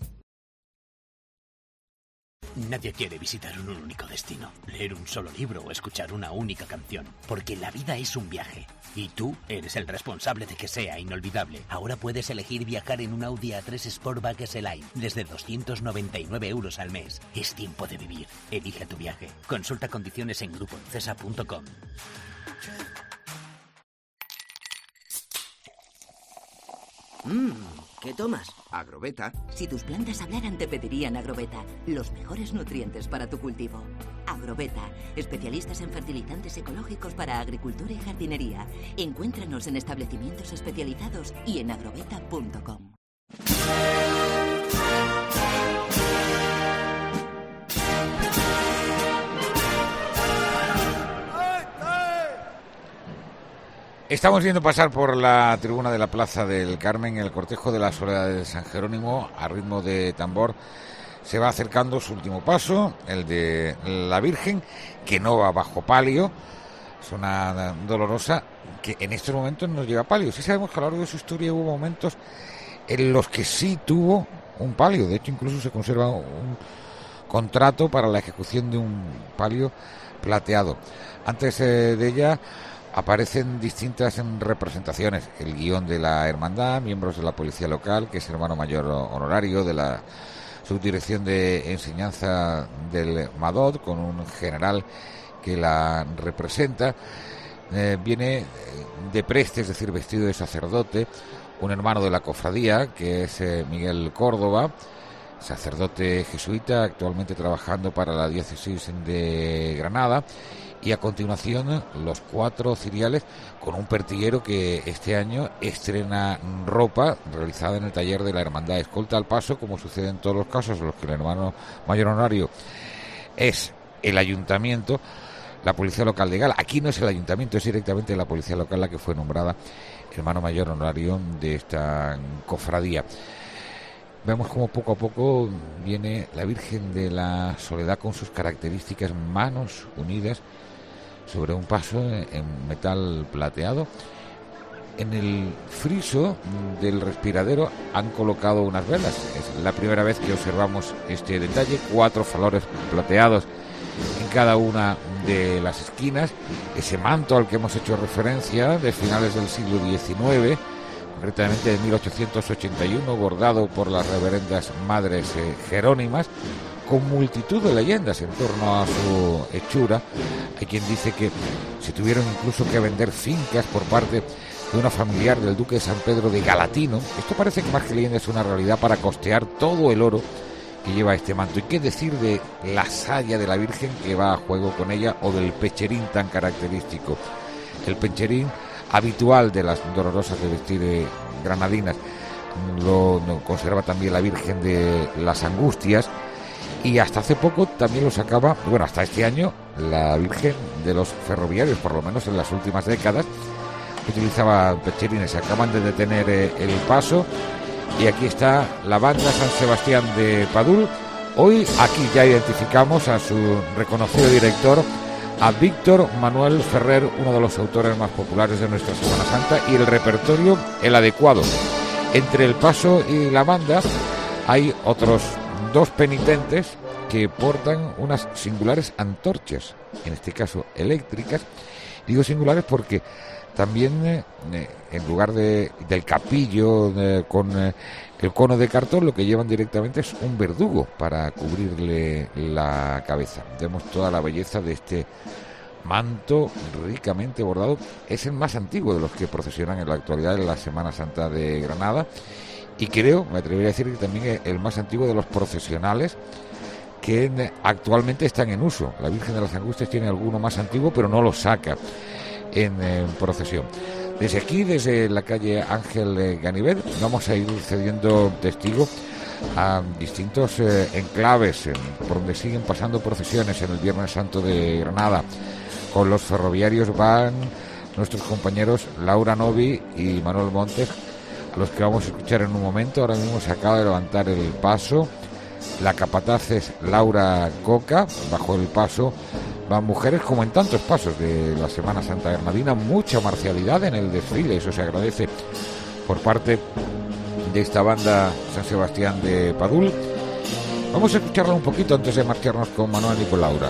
Nadie quiere visitar un único destino, leer un solo libro o escuchar una única canción, porque la vida es un viaje, y tú eres el responsable de que sea inolvidable. Ahora puedes elegir viajar en un Audi A3 Sportback S-Line desde 299 euros al mes. Es tiempo de vivir. Elige tu viaje. Consulta condiciones en grupoencesa.com. ¿Qué tomas? Agrobeta. Si tus plantas hablaran, te pedirían Agrobeta, los mejores nutrientes para tu cultivo. Agrobeta, especialistas en fertilizantes ecológicos para agricultura y jardinería. Encuéntranos en establecimientos especializados y en agrobeta.com. Estamos viendo pasar por la tribuna de la Plaza del Carmen el cortejo de la Soledad de San Jerónimo a ritmo de tambor. Se va acercando su último paso, el de la Virgen, que no va bajo palio. Es una dolorosa que en estos momentos no lleva palio. Sí sabemos que a lo largo de su historia hubo momentos en los que sí tuvo un palio. De hecho, incluso se conserva un contrato para la ejecución de un palio plateado. Antes de ella aparecen distintas representaciones, el guión de la hermandad, miembros de la policía local, que es hermano mayor honorario de la subdirección de enseñanza del Madot, con un general que la representa. Viene de preste, es decir, vestido de sacerdote, un hermano de la cofradía, que es Miguel Córdoba, sacerdote jesuita, actualmente trabajando para la diócesis de Granada. Y a continuación los 4 ciriales con un pertiguero que este año estrena ropa realizada en el taller de la Hermandad Escolta al Paso, como sucede en todos los casos en los que el hermano mayor honorario es el ayuntamiento, la policía local de Gala. Aquí no es el ayuntamiento, es directamente la policía local la que fue nombrada hermano mayor honorario de esta cofradía. Vemos como poco a poco viene la Virgen de la Soledad con sus características manos unidas sobre un paso en metal plateado. En el friso del respiradero han colocado unas velas. Es la primera vez que observamos este detalle. 4 faroles plateados en cada una de las esquinas. Ese manto al que hemos hecho referencia de finales del siglo XIX, concretamente de 1881, bordado por las reverendas madres jerónimas, con multitud de leyendas en torno a su hechura. Hay quien dice que se tuvieron incluso que vender fincas por parte de una familiar del duque de San Pedro de Galatino. Esto parece que más que leyenda es una realidad para costear todo el oro que lleva este manto. ¿Y qué decir de la saya de la Virgen que va a juego con ella, o del pecherín tan característico? El pecherín habitual de las dolorosas de vestir granadinas lo conserva también la Virgen de las Angustias, y hasta hace poco también lo sacaba, bueno, hasta este año, la Virgen de los Ferroviarios, por lo menos en las últimas décadas utilizaba pecherines. Se acaban de detener el paso y aquí está la banda San Sebastián de Padul. Hoy aquí ya identificamos a su reconocido director, a Víctor Manuel Ferrer, uno de los autores más populares de nuestra Semana Santa, y el repertorio el adecuado. Entre el paso y la banda hay otros 2 penitentes que portan unas singulares antorchas, en este caso eléctricas. Digo singulares porque también en lugar del capillo con el cono de cartón, lo que llevan directamente es un verdugo para cubrirle la cabeza. Vemos toda la belleza de este manto ricamente bordado. Es el más antiguo de los que procesionan en la actualidad en la Semana Santa de Granada, y creo, me atrevería a decir, que también el más antiguo de los procesionales que actualmente están en uso. La Virgen de las Angustias tiene alguno más antiguo, pero no lo saca en procesión. Desde aquí, desde la calle Ángel Ganivet, vamos a ir cediendo testigo a distintos enclaves por donde siguen pasando procesiones en el Viernes Santo de Granada. Con los ferroviarios van nuestros compañeros Laura Novi y Manuel Montes, a los que vamos a escuchar en un momento. Ahora mismo se acaba de levantar el paso. La capataz es Laura Coca. Bajo el paso van mujeres, como en tantos pasos de la Semana Santa Granadina. Mucha marcialidad en el desfile, eso se agradece por parte de esta banda San Sebastián de Padul. Vamos a escucharla un poquito antes de marcharnos con Manuel y con Laura.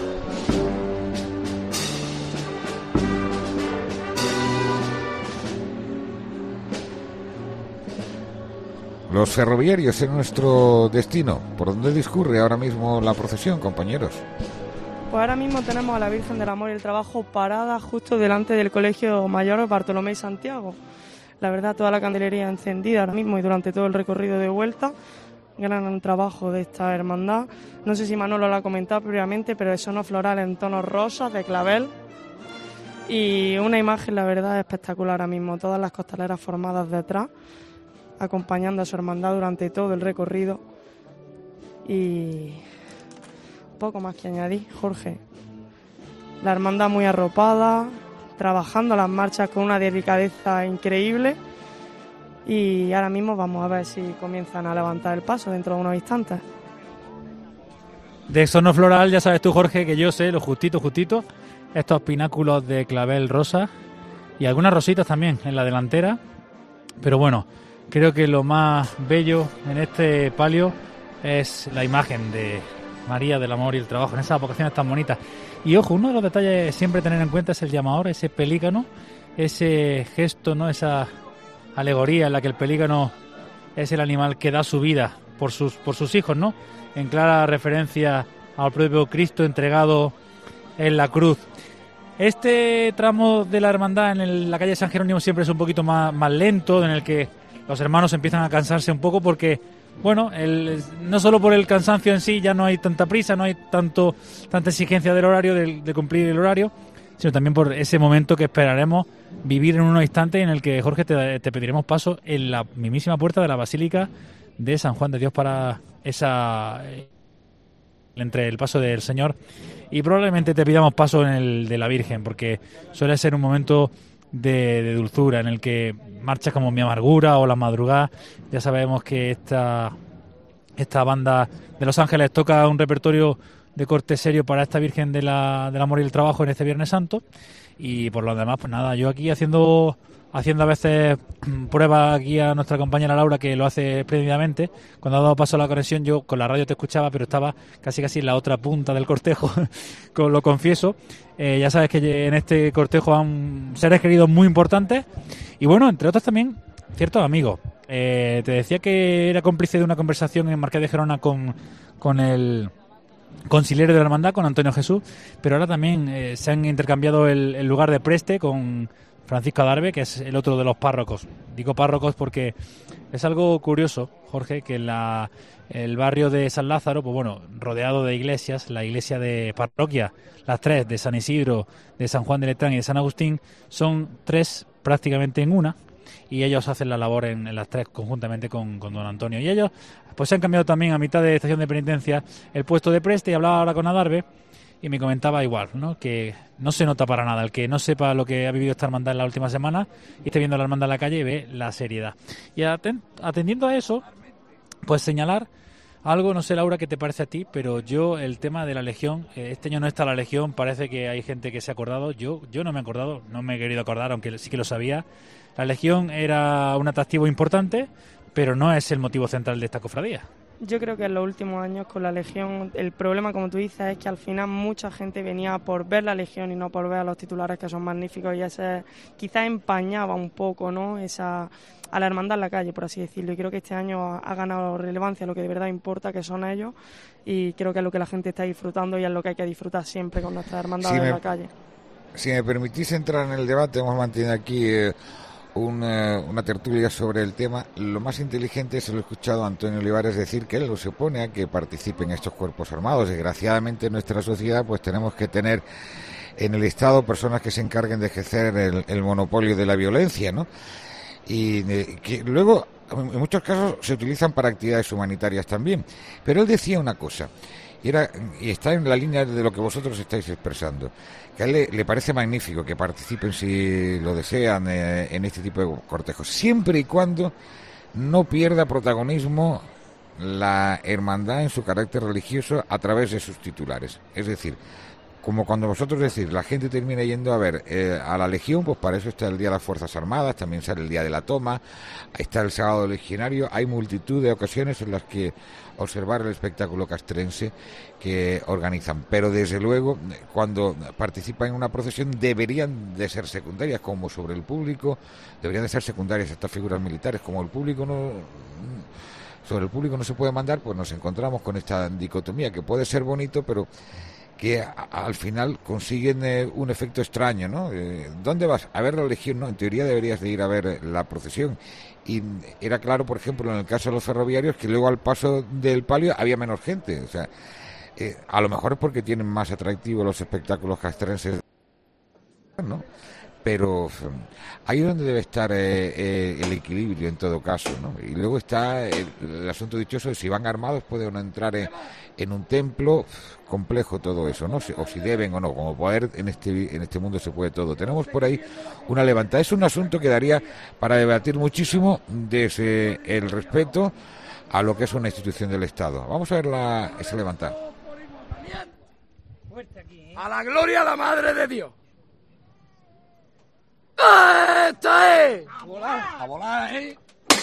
Los ferroviarios en nuestro destino. ¿Por dónde discurre ahora mismo la procesión, compañeros? Pues ahora mismo tenemos a la Virgen del Amor y el Trabajo parada justo delante del Colegio Mayor Bartolomé y Santiago. La verdad, toda la candelería encendida ahora mismo y durante todo el recorrido de vuelta. Gran trabajo de esta hermandad. No sé si Manolo lo ha comentado previamente, pero es uno floral en tonos rosas de clavel. Y una imagen, la verdad, espectacular ahora mismo. Todas las costaleras formadas detrás, acompañando a su hermandad durante todo el recorrido. Y poco más que añadir, Jorge. La hermandad muy arropada, trabajando las marchas con una delicadeza increíble. Y ahora mismo vamos a ver si comienzan a levantar el paso dentro de unos instantes. De exorno floral, ya sabes tú, Jorge, que yo sé, lo justito, estos pináculos de clavel rosa y algunas rositas también en la delantera. Pero bueno, creo que lo más bello en este palio es la imagen de María del Amor y el Trabajo, en esas vocaciones tan bonitas. Y ojo, uno de los detalles siempre tener en cuenta es el llamador, ese pelícano, ese gesto, ¿no? Esa alegoría en la que el pelícano es el animal que da su vida por sus hijos, ¿no? En clara referencia al propio Cristo entregado en la cruz. Este tramo de la hermandad en la calle San Jerónimo siempre es un poquito más lento, en el que los hermanos empiezan a cansarse un poco porque, bueno, no solo por el cansancio en sí, ya no hay tanta prisa, no hay tanta exigencia del horario, de cumplir el horario, sino también por ese momento que esperaremos vivir en unos instantes en el que, Jorge, te pediremos paso en la mismísima puerta de la Basílica de San Juan de Dios para entre el paso del Señor, y probablemente te pidamos paso en el de la Virgen, porque suele ser un momento de dulzura en el que marchas como Mi Amargura o La Madrugada. Ya sabemos que esta banda de Los Ángeles toca un repertorio de corte serio para esta Virgen del Amor y el Trabajo en este Viernes Santo, y por lo demás, pues nada, yo aquí haciendo a veces pruebas aquí a nuestra compañera Laura, que lo hace espléndidamente. Cuando ha dado paso a la conexión, yo con la radio te escuchaba, pero estaba casi en la otra punta del cortejo, lo confieso. Ya sabes que en este cortejo han seres queridos muy importantes, y bueno, entre otros también ciertos amigos. Te decía que era cómplice de una conversación en Marqués de Gerona con el conciliere de la hermandad, con Antonio Jesús, pero ahora también se han intercambiado el lugar de preste con Francisco Adarve, que es el otro de los párrocos. Digo párrocos porque es algo curioso, Jorge, que el barrio de San Lázaro, pues bueno, rodeado de iglesias, la iglesia de parroquia, las tres, de San Isidro, de San Juan de Letrán y de San Agustín, son tres prácticamente en una, y ellos hacen la labor en las tres conjuntamente con don Antonio. Y ellos pues se han cambiado también a mitad de estación de penitencia el puesto de preste, y hablaba ahora con Adarve, y me comentaba igual, ¿no? Que no se nota para nada. El que no sepa lo que ha vivido esta hermandad en la última semana y esté viendo la hermandad en la calle y ve la seriedad. Y atendiendo a eso, pues señalar algo, no sé, Laura, qué te parece a ti, pero yo, el tema de la Legión, este año no está la Legión, parece que hay gente que se ha acordado. Yo no me he acordado, no me he querido acordar, aunque sí que lo sabía. La Legión era un atractivo importante, pero no es el motivo central de esta cofradía. Yo creo que en los últimos años con la Legión el problema, como tú dices, es que al final mucha gente venía por ver la Legión y no por ver a los titulares, que son magníficos, y ese quizás empañaba un poco, ¿no?, a la hermandad en la calle, por así decirlo. Y creo que este año ha ganado relevancia lo que de verdad importa, que son ellos, y creo que es lo que la gente está disfrutando y es lo que hay que disfrutar siempre con nuestras hermandades en la calle. Si me permitís entrar en el debate, hemos mantenido aquí una tertulia sobre el tema. Lo más inteligente, se lo he escuchado a Antonio Olivares decir, que él no se opone a que participen estos cuerpos armados. Desgraciadamente en nuestra sociedad pues tenemos que tener en el Estado personas que se encarguen de ejercer el monopolio de la violencia, ¿no? Y que luego en muchos casos se utilizan para actividades humanitarias también. Pero él decía una cosa, y está en la línea de lo que vosotros estáis expresando, que a él le parece magnífico que participen, si lo desean, en este tipo de cortejos, siempre y cuando no pierda protagonismo la hermandad en su carácter religioso a través de sus titulares. Es decir, como cuando vosotros decís, la gente termina yendo a ver a la Legión, pues para eso está el Día de las Fuerzas Armadas, también sale el Día de la Toma, está el Sábado Legionario. Hay multitud de ocasiones en las que observar el espectáculo castrense que organizan, pero desde luego cuando participan en una procesión deberían de ser secundarias, como sobre el público, deberían de ser secundarias estas figuras militares. Como el público sobre el público no se puede mandar, pues nos encontramos con esta dicotomía, que puede ser bonito, pero que al final consiguen un efecto extraño, ¿no? ¿Dónde vas? A ver la Legión, ¿no? En teoría deberías de ir a ver la procesión. Y era claro, por ejemplo, en el caso de los ferroviarios, que luego al paso del palio había menos gente. O sea, a lo mejor es porque tienen más atractivo los espectáculos castrenses, ¿no? Pero ahí es donde debe estar el equilibrio en todo caso, ¿no? Y luego está el asunto dichoso de si van armados puede o no entrar en un templo. Complejo todo eso, ¿no? O si deben o no, como poder en este mundo se puede todo. Tenemos por ahí una levantada. Es un asunto que daría para debatir muchísimo desde el respeto a lo que es una institución del Estado. Vamos a ver esa levantada. A la gloria a la Madre de Dios. ¡Esta es! A volar, ¿eh?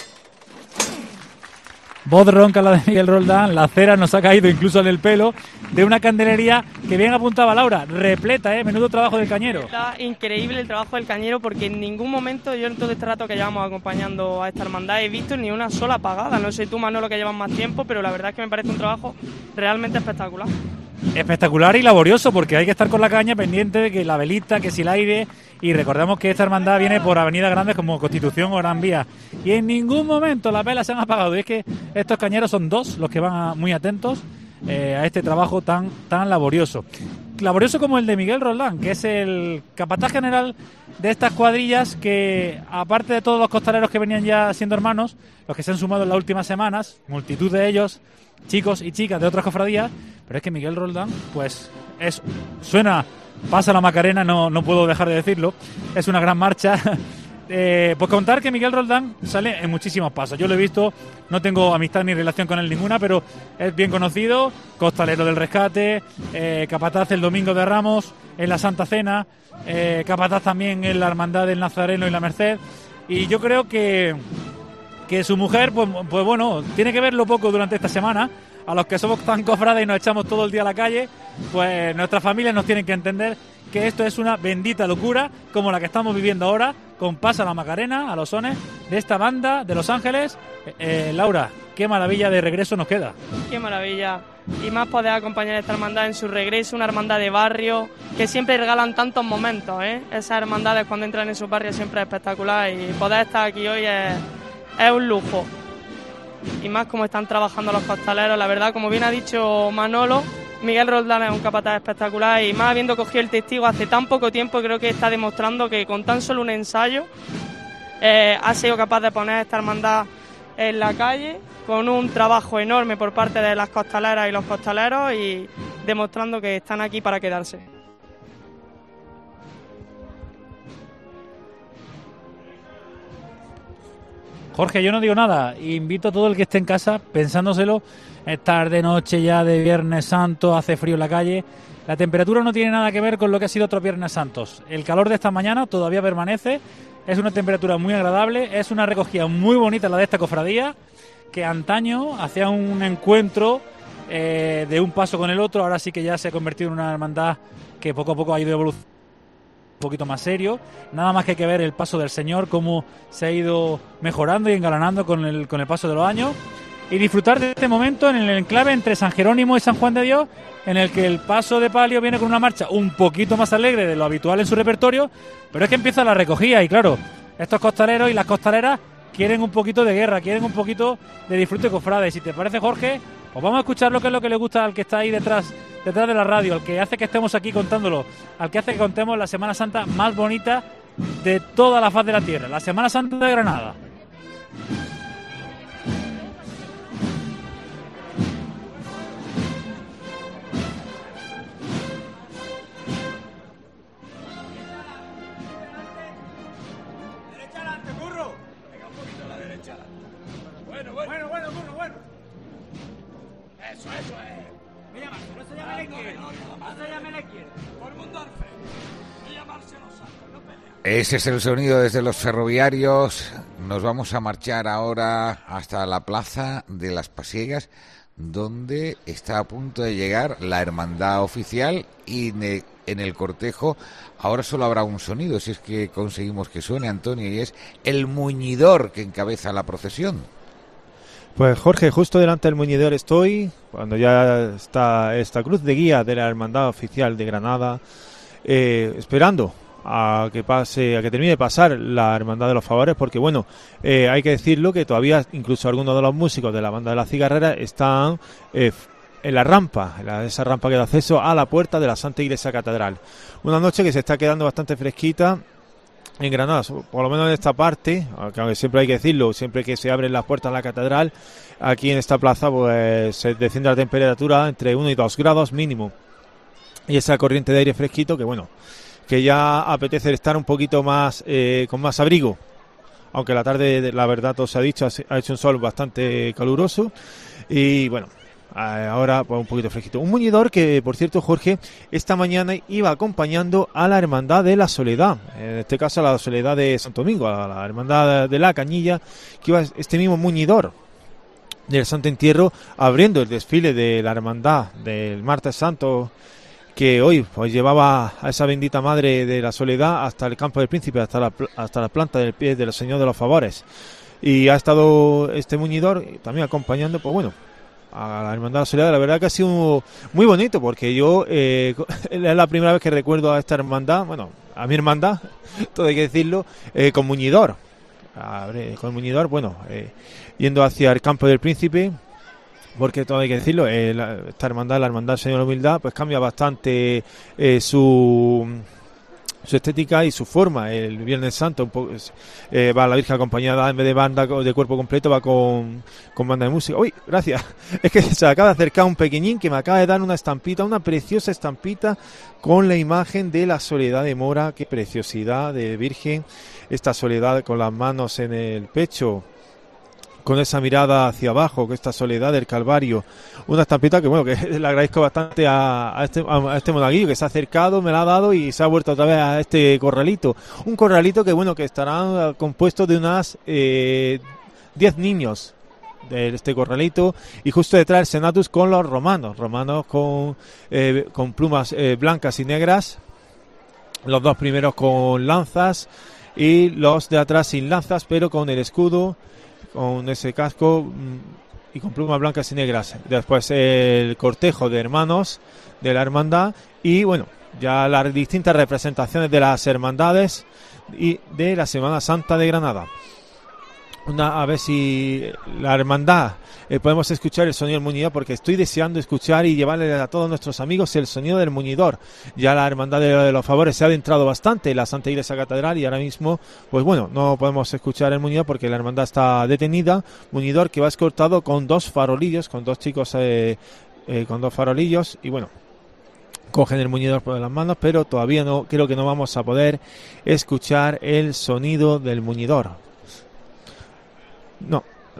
Voz ronca la de Miguel Roldán, la cera nos ha caído incluso en el pelo de una candelería que bien apuntaba Laura, repleta, menudo trabajo del cañero. Está increíble el trabajo del cañero porque en ningún momento yo en todo este rato que llevamos acompañando a esta hermandad he visto ni una sola apagada. No sé tú, Manolo, que llevas más tiempo, pero la verdad es que me parece un trabajo realmente espectacular. Espectacular y laborioso porque hay que estar con la caña pendiente de que la velita, que si el aire, y recordemos que esta hermandad viene por avenidas grandes como Constitución o Gran Vía y en ningún momento las velas se han apagado y es que estos cañeros son dos los que van muy atentos a este trabajo tan laborioso como el de Miguel Roldán, que es el capataz general de estas cuadrillas que, aparte de todos los costaleros que venían ya siendo hermanos, los que se han sumado en las últimas semanas, multitud de ellos, chicos y chicas de otras cofradías, pero es que Miguel Roldán, pues suena, pasa la Macarena, no puedo dejar de decirlo, es una gran marcha. Pues contar que Miguel Roldán sale en muchísimos pasos. Yo lo he visto, no tengo amistad ni relación con él ninguna, pero es bien conocido, costalero del Rescate, capataz el Domingo de Ramos, en la Santa Cena, capataz también en la Hermandad del Nazareno y la Merced. Y yo creo que su mujer, pues bueno, tiene que verlo poco durante esta semana. A los que somos tan cofrades y nos echamos todo el día a la calle, pues nuestras familias nos tienen que entender que esto es una bendita locura como la que estamos viviendo ahora, con Pasa la Macarena, a los sones de esta banda de Los Ángeles. Laura, qué maravilla de regreso nos queda. Qué maravilla. Y más poder acompañar a esta hermandad en su regreso, una hermandad de barrio, que siempre regalan tantos momentos, ¿eh? Esas hermandades cuando entran en sus barrios siempre es espectacular y poder estar aquí hoy es un lujo. Y más como están trabajando los costaleros, la verdad, como bien ha dicho Manolo, Miguel Roldán es un capataz espectacular y más habiendo cogido el testigo hace tan poco tiempo, creo que está demostrando que con tan solo un ensayo ha sido capaz de poner esta hermandad en la calle con un trabajo enorme por parte de las costaleras y los costaleros y demostrando que están aquí para quedarse. Jorge, yo no digo nada, invito a todo el que esté en casa pensándoselo, es tarde, noche ya de Viernes Santo, hace frío en la calle, la temperatura no tiene nada que ver con lo que ha sido otros Viernes Santos, el calor de esta mañana todavía permanece, es una temperatura muy agradable, es una recogida muy bonita la de esta cofradía, que antaño hacía un encuentro de un paso con el otro, ahora sí que ya se ha convertido en una hermandad que poco a poco ha ido evolucionando, un poquito más serio, nada más que hay que ver el paso del Señor, cómo se ha ido mejorando y engalanando con el paso de los años y disfrutar de este momento en el enclave entre San Jerónimo y San Juan de Dios, en el que el paso de palio viene con una marcha un poquito más alegre de lo habitual en su repertorio, pero es que empieza la recogida y claro, estos costaleros y las costaleras quieren un poquito de guerra, quieren un poquito de disfrute cofrade. Si te parece, Jorge, pues vamos a escuchar lo que es lo que le gusta al que está ahí detrás de la radio, al que hace que estemos aquí contándolo, al que hace que contemos la Semana Santa más bonita de toda la faz de la tierra, la Semana Santa de Granada. Ese es el sonido desde los ferroviarios. Nos vamos a marchar ahora hasta la Plaza de las Pasiegas, donde está a punto de llegar la hermandad oficial y en el cortejo ahora solo habrá un sonido, si es que conseguimos que suene, Antonio, y es el muñidor que encabeza la procesión. Pues Jorge, justo delante del muñidor estoy, cuando ya está esta cruz de guía de la Hermandad Oficial de Granada, esperando a que termine de pasar la Hermandad de los Favores, porque bueno, hay que decirlo que todavía incluso algunos de los músicos de la banda de la Cigarrera están en la rampa, esa rampa que da acceso a la puerta de la Santa Iglesia Catedral. Una noche que se está quedando bastante fresquita en Granada, por lo menos en esta parte, aunque siempre hay que decirlo, siempre que se abren las puertas de la catedral, aquí en esta plaza pues se desciende la temperatura entre 1 y 2 grados mínimo, y esa corriente de aire fresquito que bueno, que ya apetece estar un poquito más con más abrigo, aunque la tarde, la verdad todo se ha dicho, ha hecho un sol bastante caluroso, y bueno, ahora pues un poquito fresquito. Un muñidor que, por cierto, Jorge, esta mañana iba acompañando a la Hermandad de la Soledad, en este caso a la Soledad de Santo Domingo, a la Hermandad de la Cañilla, que iba este mismo muñidor del Santo Entierro abriendo el desfile de la Hermandad del Martes Santo, que hoy pues llevaba a esa bendita Madre de la Soledad hasta el Campo del Príncipe, hasta la planta del pie del Señor de los Favores. Y ha estado este muñidor también acompañando, pues bueno, a la Hermandad de la Soledad. La verdad que ha sido muy bonito, porque yo es la primera vez que recuerdo a esta hermandad, bueno, a mi hermandad, todo hay que decirlo, con muñidor. Con muñidor, bueno, yendo hacia el Campo del Príncipe, porque todo hay que decirlo, esta hermandad, la Hermandad del Señor de la Humildad, pues cambia bastante su estética y su forma. El Viernes Santo va la Virgen acompañada, en vez de banda de cuerpo completo, va con banda de música. Uy, gracias, es que se acaba de acercar un pequeñín que me acaba de dar una estampita, una preciosa estampita con la imagen de la Soledad de Mora. Qué preciosidad de Virgen, esta Soledad con las manos en el pecho, con esa mirada hacia abajo, con esta Soledad del Calvario. Una estampita que bueno, que le agradezco bastante a este monaguillo que se ha acercado, me la ha dado y se ha vuelto otra vez a este corralito. Un corralito que bueno, que estará compuesto de unas 10 niños de este corralito, y justo detrás el Senatus con los romanos con plumas blancas y negras, los dos primeros con lanzas y los de atrás sin lanzas, pero con el escudo, con ese casco y con plumas blancas y negras. Después el cortejo de hermanos de la hermandad y bueno, ya las distintas representaciones de las hermandades y de la Semana Santa de Granada. A ver si la hermandad podemos escuchar el sonido del muñidor, porque estoy deseando escuchar y llevarle a todos nuestros amigos el sonido del muñidor. Ya la Hermandad de los Favores se ha adentrado bastante en la Santa Iglesia Catedral y ahora mismo, pues bueno, no podemos escuchar el muñidor porque la hermandad está detenida. Muñidor que va escoltado con 2 farolillos, con 2 chicos con 2 farolillos, y bueno, cogen el muñidor por las manos, pero todavía no, creo que no vamos a poder escuchar el sonido del muñidor. No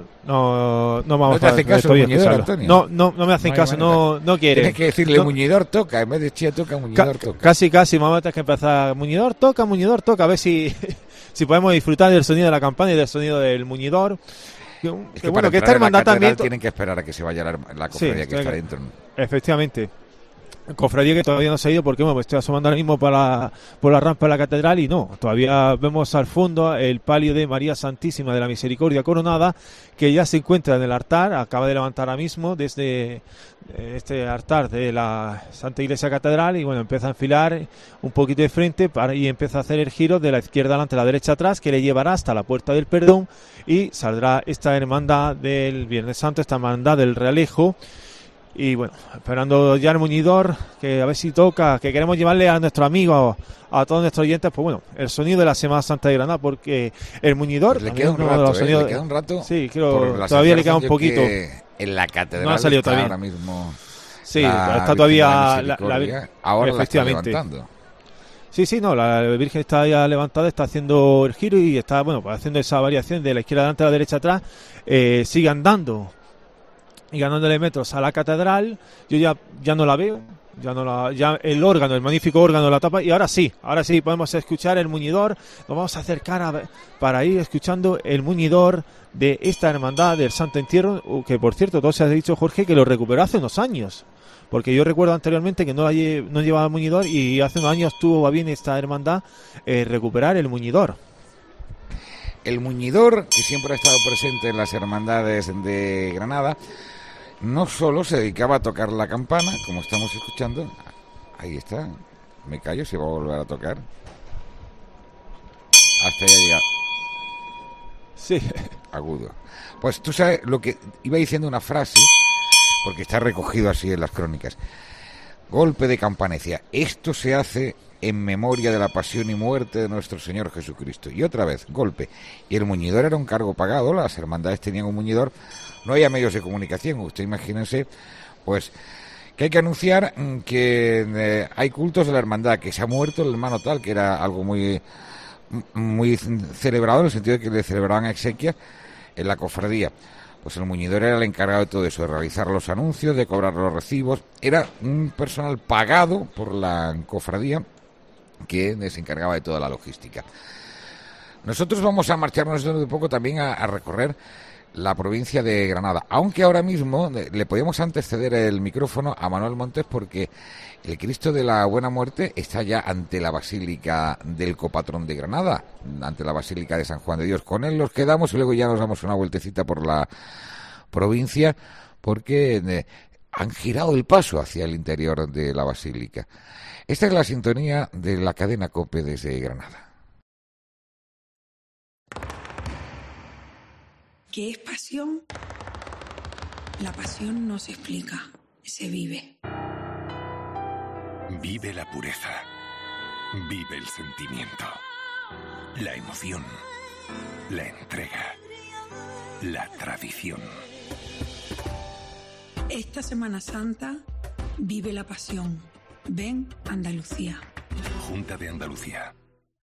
vamos te hacen caso el muñidor, Antonio. No me hacen caso, no quiere. Tienes que decirle muñidor toca, en vez de chía toca, muñidor toca. Casi, vamos a tener que empezar. Muñidor toca, a ver si podemos disfrutar del sonido de la campana y del sonido del muñidor. Que bueno, que esta hermandad también tienen que esperar a que se vaya la cofradía que está dentro. Efectivamente. Cofradía que todavía no se ha ido, porque bueno, me estoy asomando ahora mismo por la rampa de la catedral y no, todavía vemos al fondo el palio de María Santísima de la Misericordia Coronada, que ya se encuentra en el altar, acaba de levantar ahora mismo desde este altar de la Santa Iglesia Catedral, y bueno, empieza a enfilar un poquito de frente y empieza a hacer el giro de la izquierda adelante a la derecha atrás, que le llevará hasta la Puerta del Perdón, y saldrá esta hermandad del Viernes Santo, esta hermandad del Realejo. Y bueno, esperando ya el muñidor, que a ver si toca, que queremos llevarle a nuestros amigos, a todos nuestros oyentes, pues bueno, el sonido de la Semana Santa de Granada, porque el muñidor... Pues le queda un rato, Sí, creo todavía le queda un poquito. En la catedral no ha salido todavía. Ahora mismo... Sí, está todavía... Ahora efectivamente. La está levantando. Sí, no, la Virgen está ya levantada, está haciendo el giro y está, bueno, pues haciendo esa variación de la izquierda adelante a la derecha atrás, sigue andando y ganándole metros a la catedral. Yo ya no la veo, ya el órgano, el magnífico órgano la tapa, y ahora sí podemos escuchar el muñidor. Nos vamos a acercar para ir escuchando el muñidor de esta hermandad del Santo Entierro, que por cierto, todo se ha dicho, Jorge, que lo recuperó hace unos años, porque yo recuerdo anteriormente que no llevaba muñidor, y hace unos años tuvo a bien esta hermandad recuperar el muñidor. el muñidor, que siempre ha estado presente en las hermandades de Granada, no solo se dedicaba a tocar la campana, como estamos escuchando. Ahí está, me callo, se va a volver a tocar. Hasta ya llega. Sí. Agudo. Pues tú sabes lo que iba diciendo, una frase, porque está recogido así en las crónicas. Golpe de campana, decía, esto se hace en memoria de la pasión y muerte de nuestro Señor Jesucristo. Y otra vez, golpe. Y el muñidor era un cargo pagado, las hermandades tenían un muñidor, no había medios de comunicación. Usted imagínense, pues, que hay que anunciar que hay cultos de la hermandad, que se ha muerto el hermano tal, que era algo muy celebrado, en el sentido de que le celebraban exequias en la cofradía. Pues el muñidor era el encargado de todo eso, de realizar los anuncios, de cobrar los recibos. Era un personal pagado por la cofradía que se encargaba de toda la logística. Nosotros vamos a marcharnos dentro de poco también a recorrer la provincia de Granada, aunque ahora mismo le podemos anteceder el micrófono a Manuel Montes, porque el Cristo de la Buena Muerte está ya ante la Basílica del Copatrón de Granada, ante la Basílica de San Juan de Dios. Con él nos quedamos y luego ya nos damos una vueltecita por la provincia, porque han girado el paso hacia el interior de la Basílica. Esta es la sintonía de la cadena COPE desde Granada. ¿Qué es pasión? La pasión no se explica, se vive. Vive la pureza. Vive el sentimiento. La emoción. La entrega. La tradición. Esta Semana Santa vive la pasión. Ven Andalucía. Junta de Andalucía.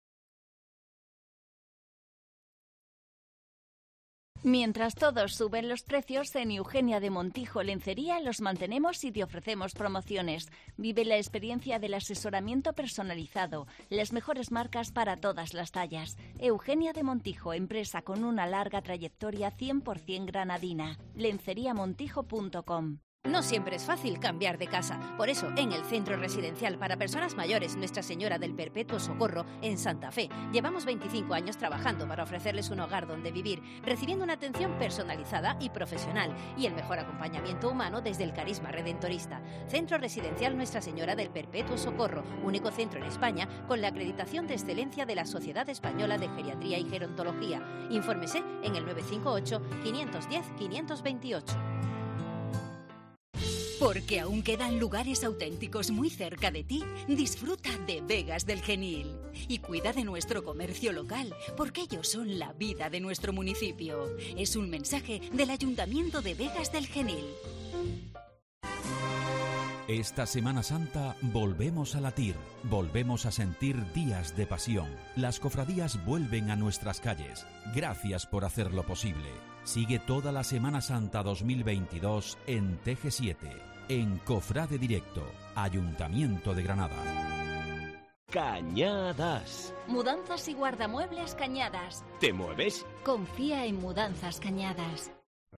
Mientras todos suben los precios, en Eugenia de Montijo Lencería los mantenemos y te ofrecemos promociones. Vive la experiencia del asesoramiento personalizado, las mejores marcas para todas las tallas. Eugenia de Montijo, empresa con una larga trayectoria 100% granadina. Lenceriamontijo.com. No siempre es fácil cambiar de casa. Por eso, en el Centro Residencial para Personas Mayores Nuestra Señora del Perpetuo Socorro, en Santa Fe, llevamos 25 años trabajando para ofrecerles un hogar donde vivir, recibiendo una atención personalizada y profesional y el mejor acompañamiento humano desde el carisma redentorista. Centro Residencial Nuestra Señora del Perpetuo Socorro, único centro en España con la acreditación de excelencia de la Sociedad Española de Geriatría y Gerontología. Infórmese en el 958 510 528. Porque aún quedan lugares auténticos muy cerca de ti, disfruta de Vegas del Genil. Y cuida de nuestro comercio local, porque ellos son la vida de nuestro municipio. Es un mensaje del Ayuntamiento de Vegas del Genil. Esta Semana Santa volvemos a latir, volvemos a sentir días de pasión. Las cofradías vuelven a nuestras calles. Gracias por hacerlo posible. Sigue toda la Semana Santa 2022 en TG7, en Cofrade Directo, Ayuntamiento de Granada. Cañadas. Mudanzas y guardamuebles Cañadas. ¿Te mueves? Confía en Mudanzas Cañadas.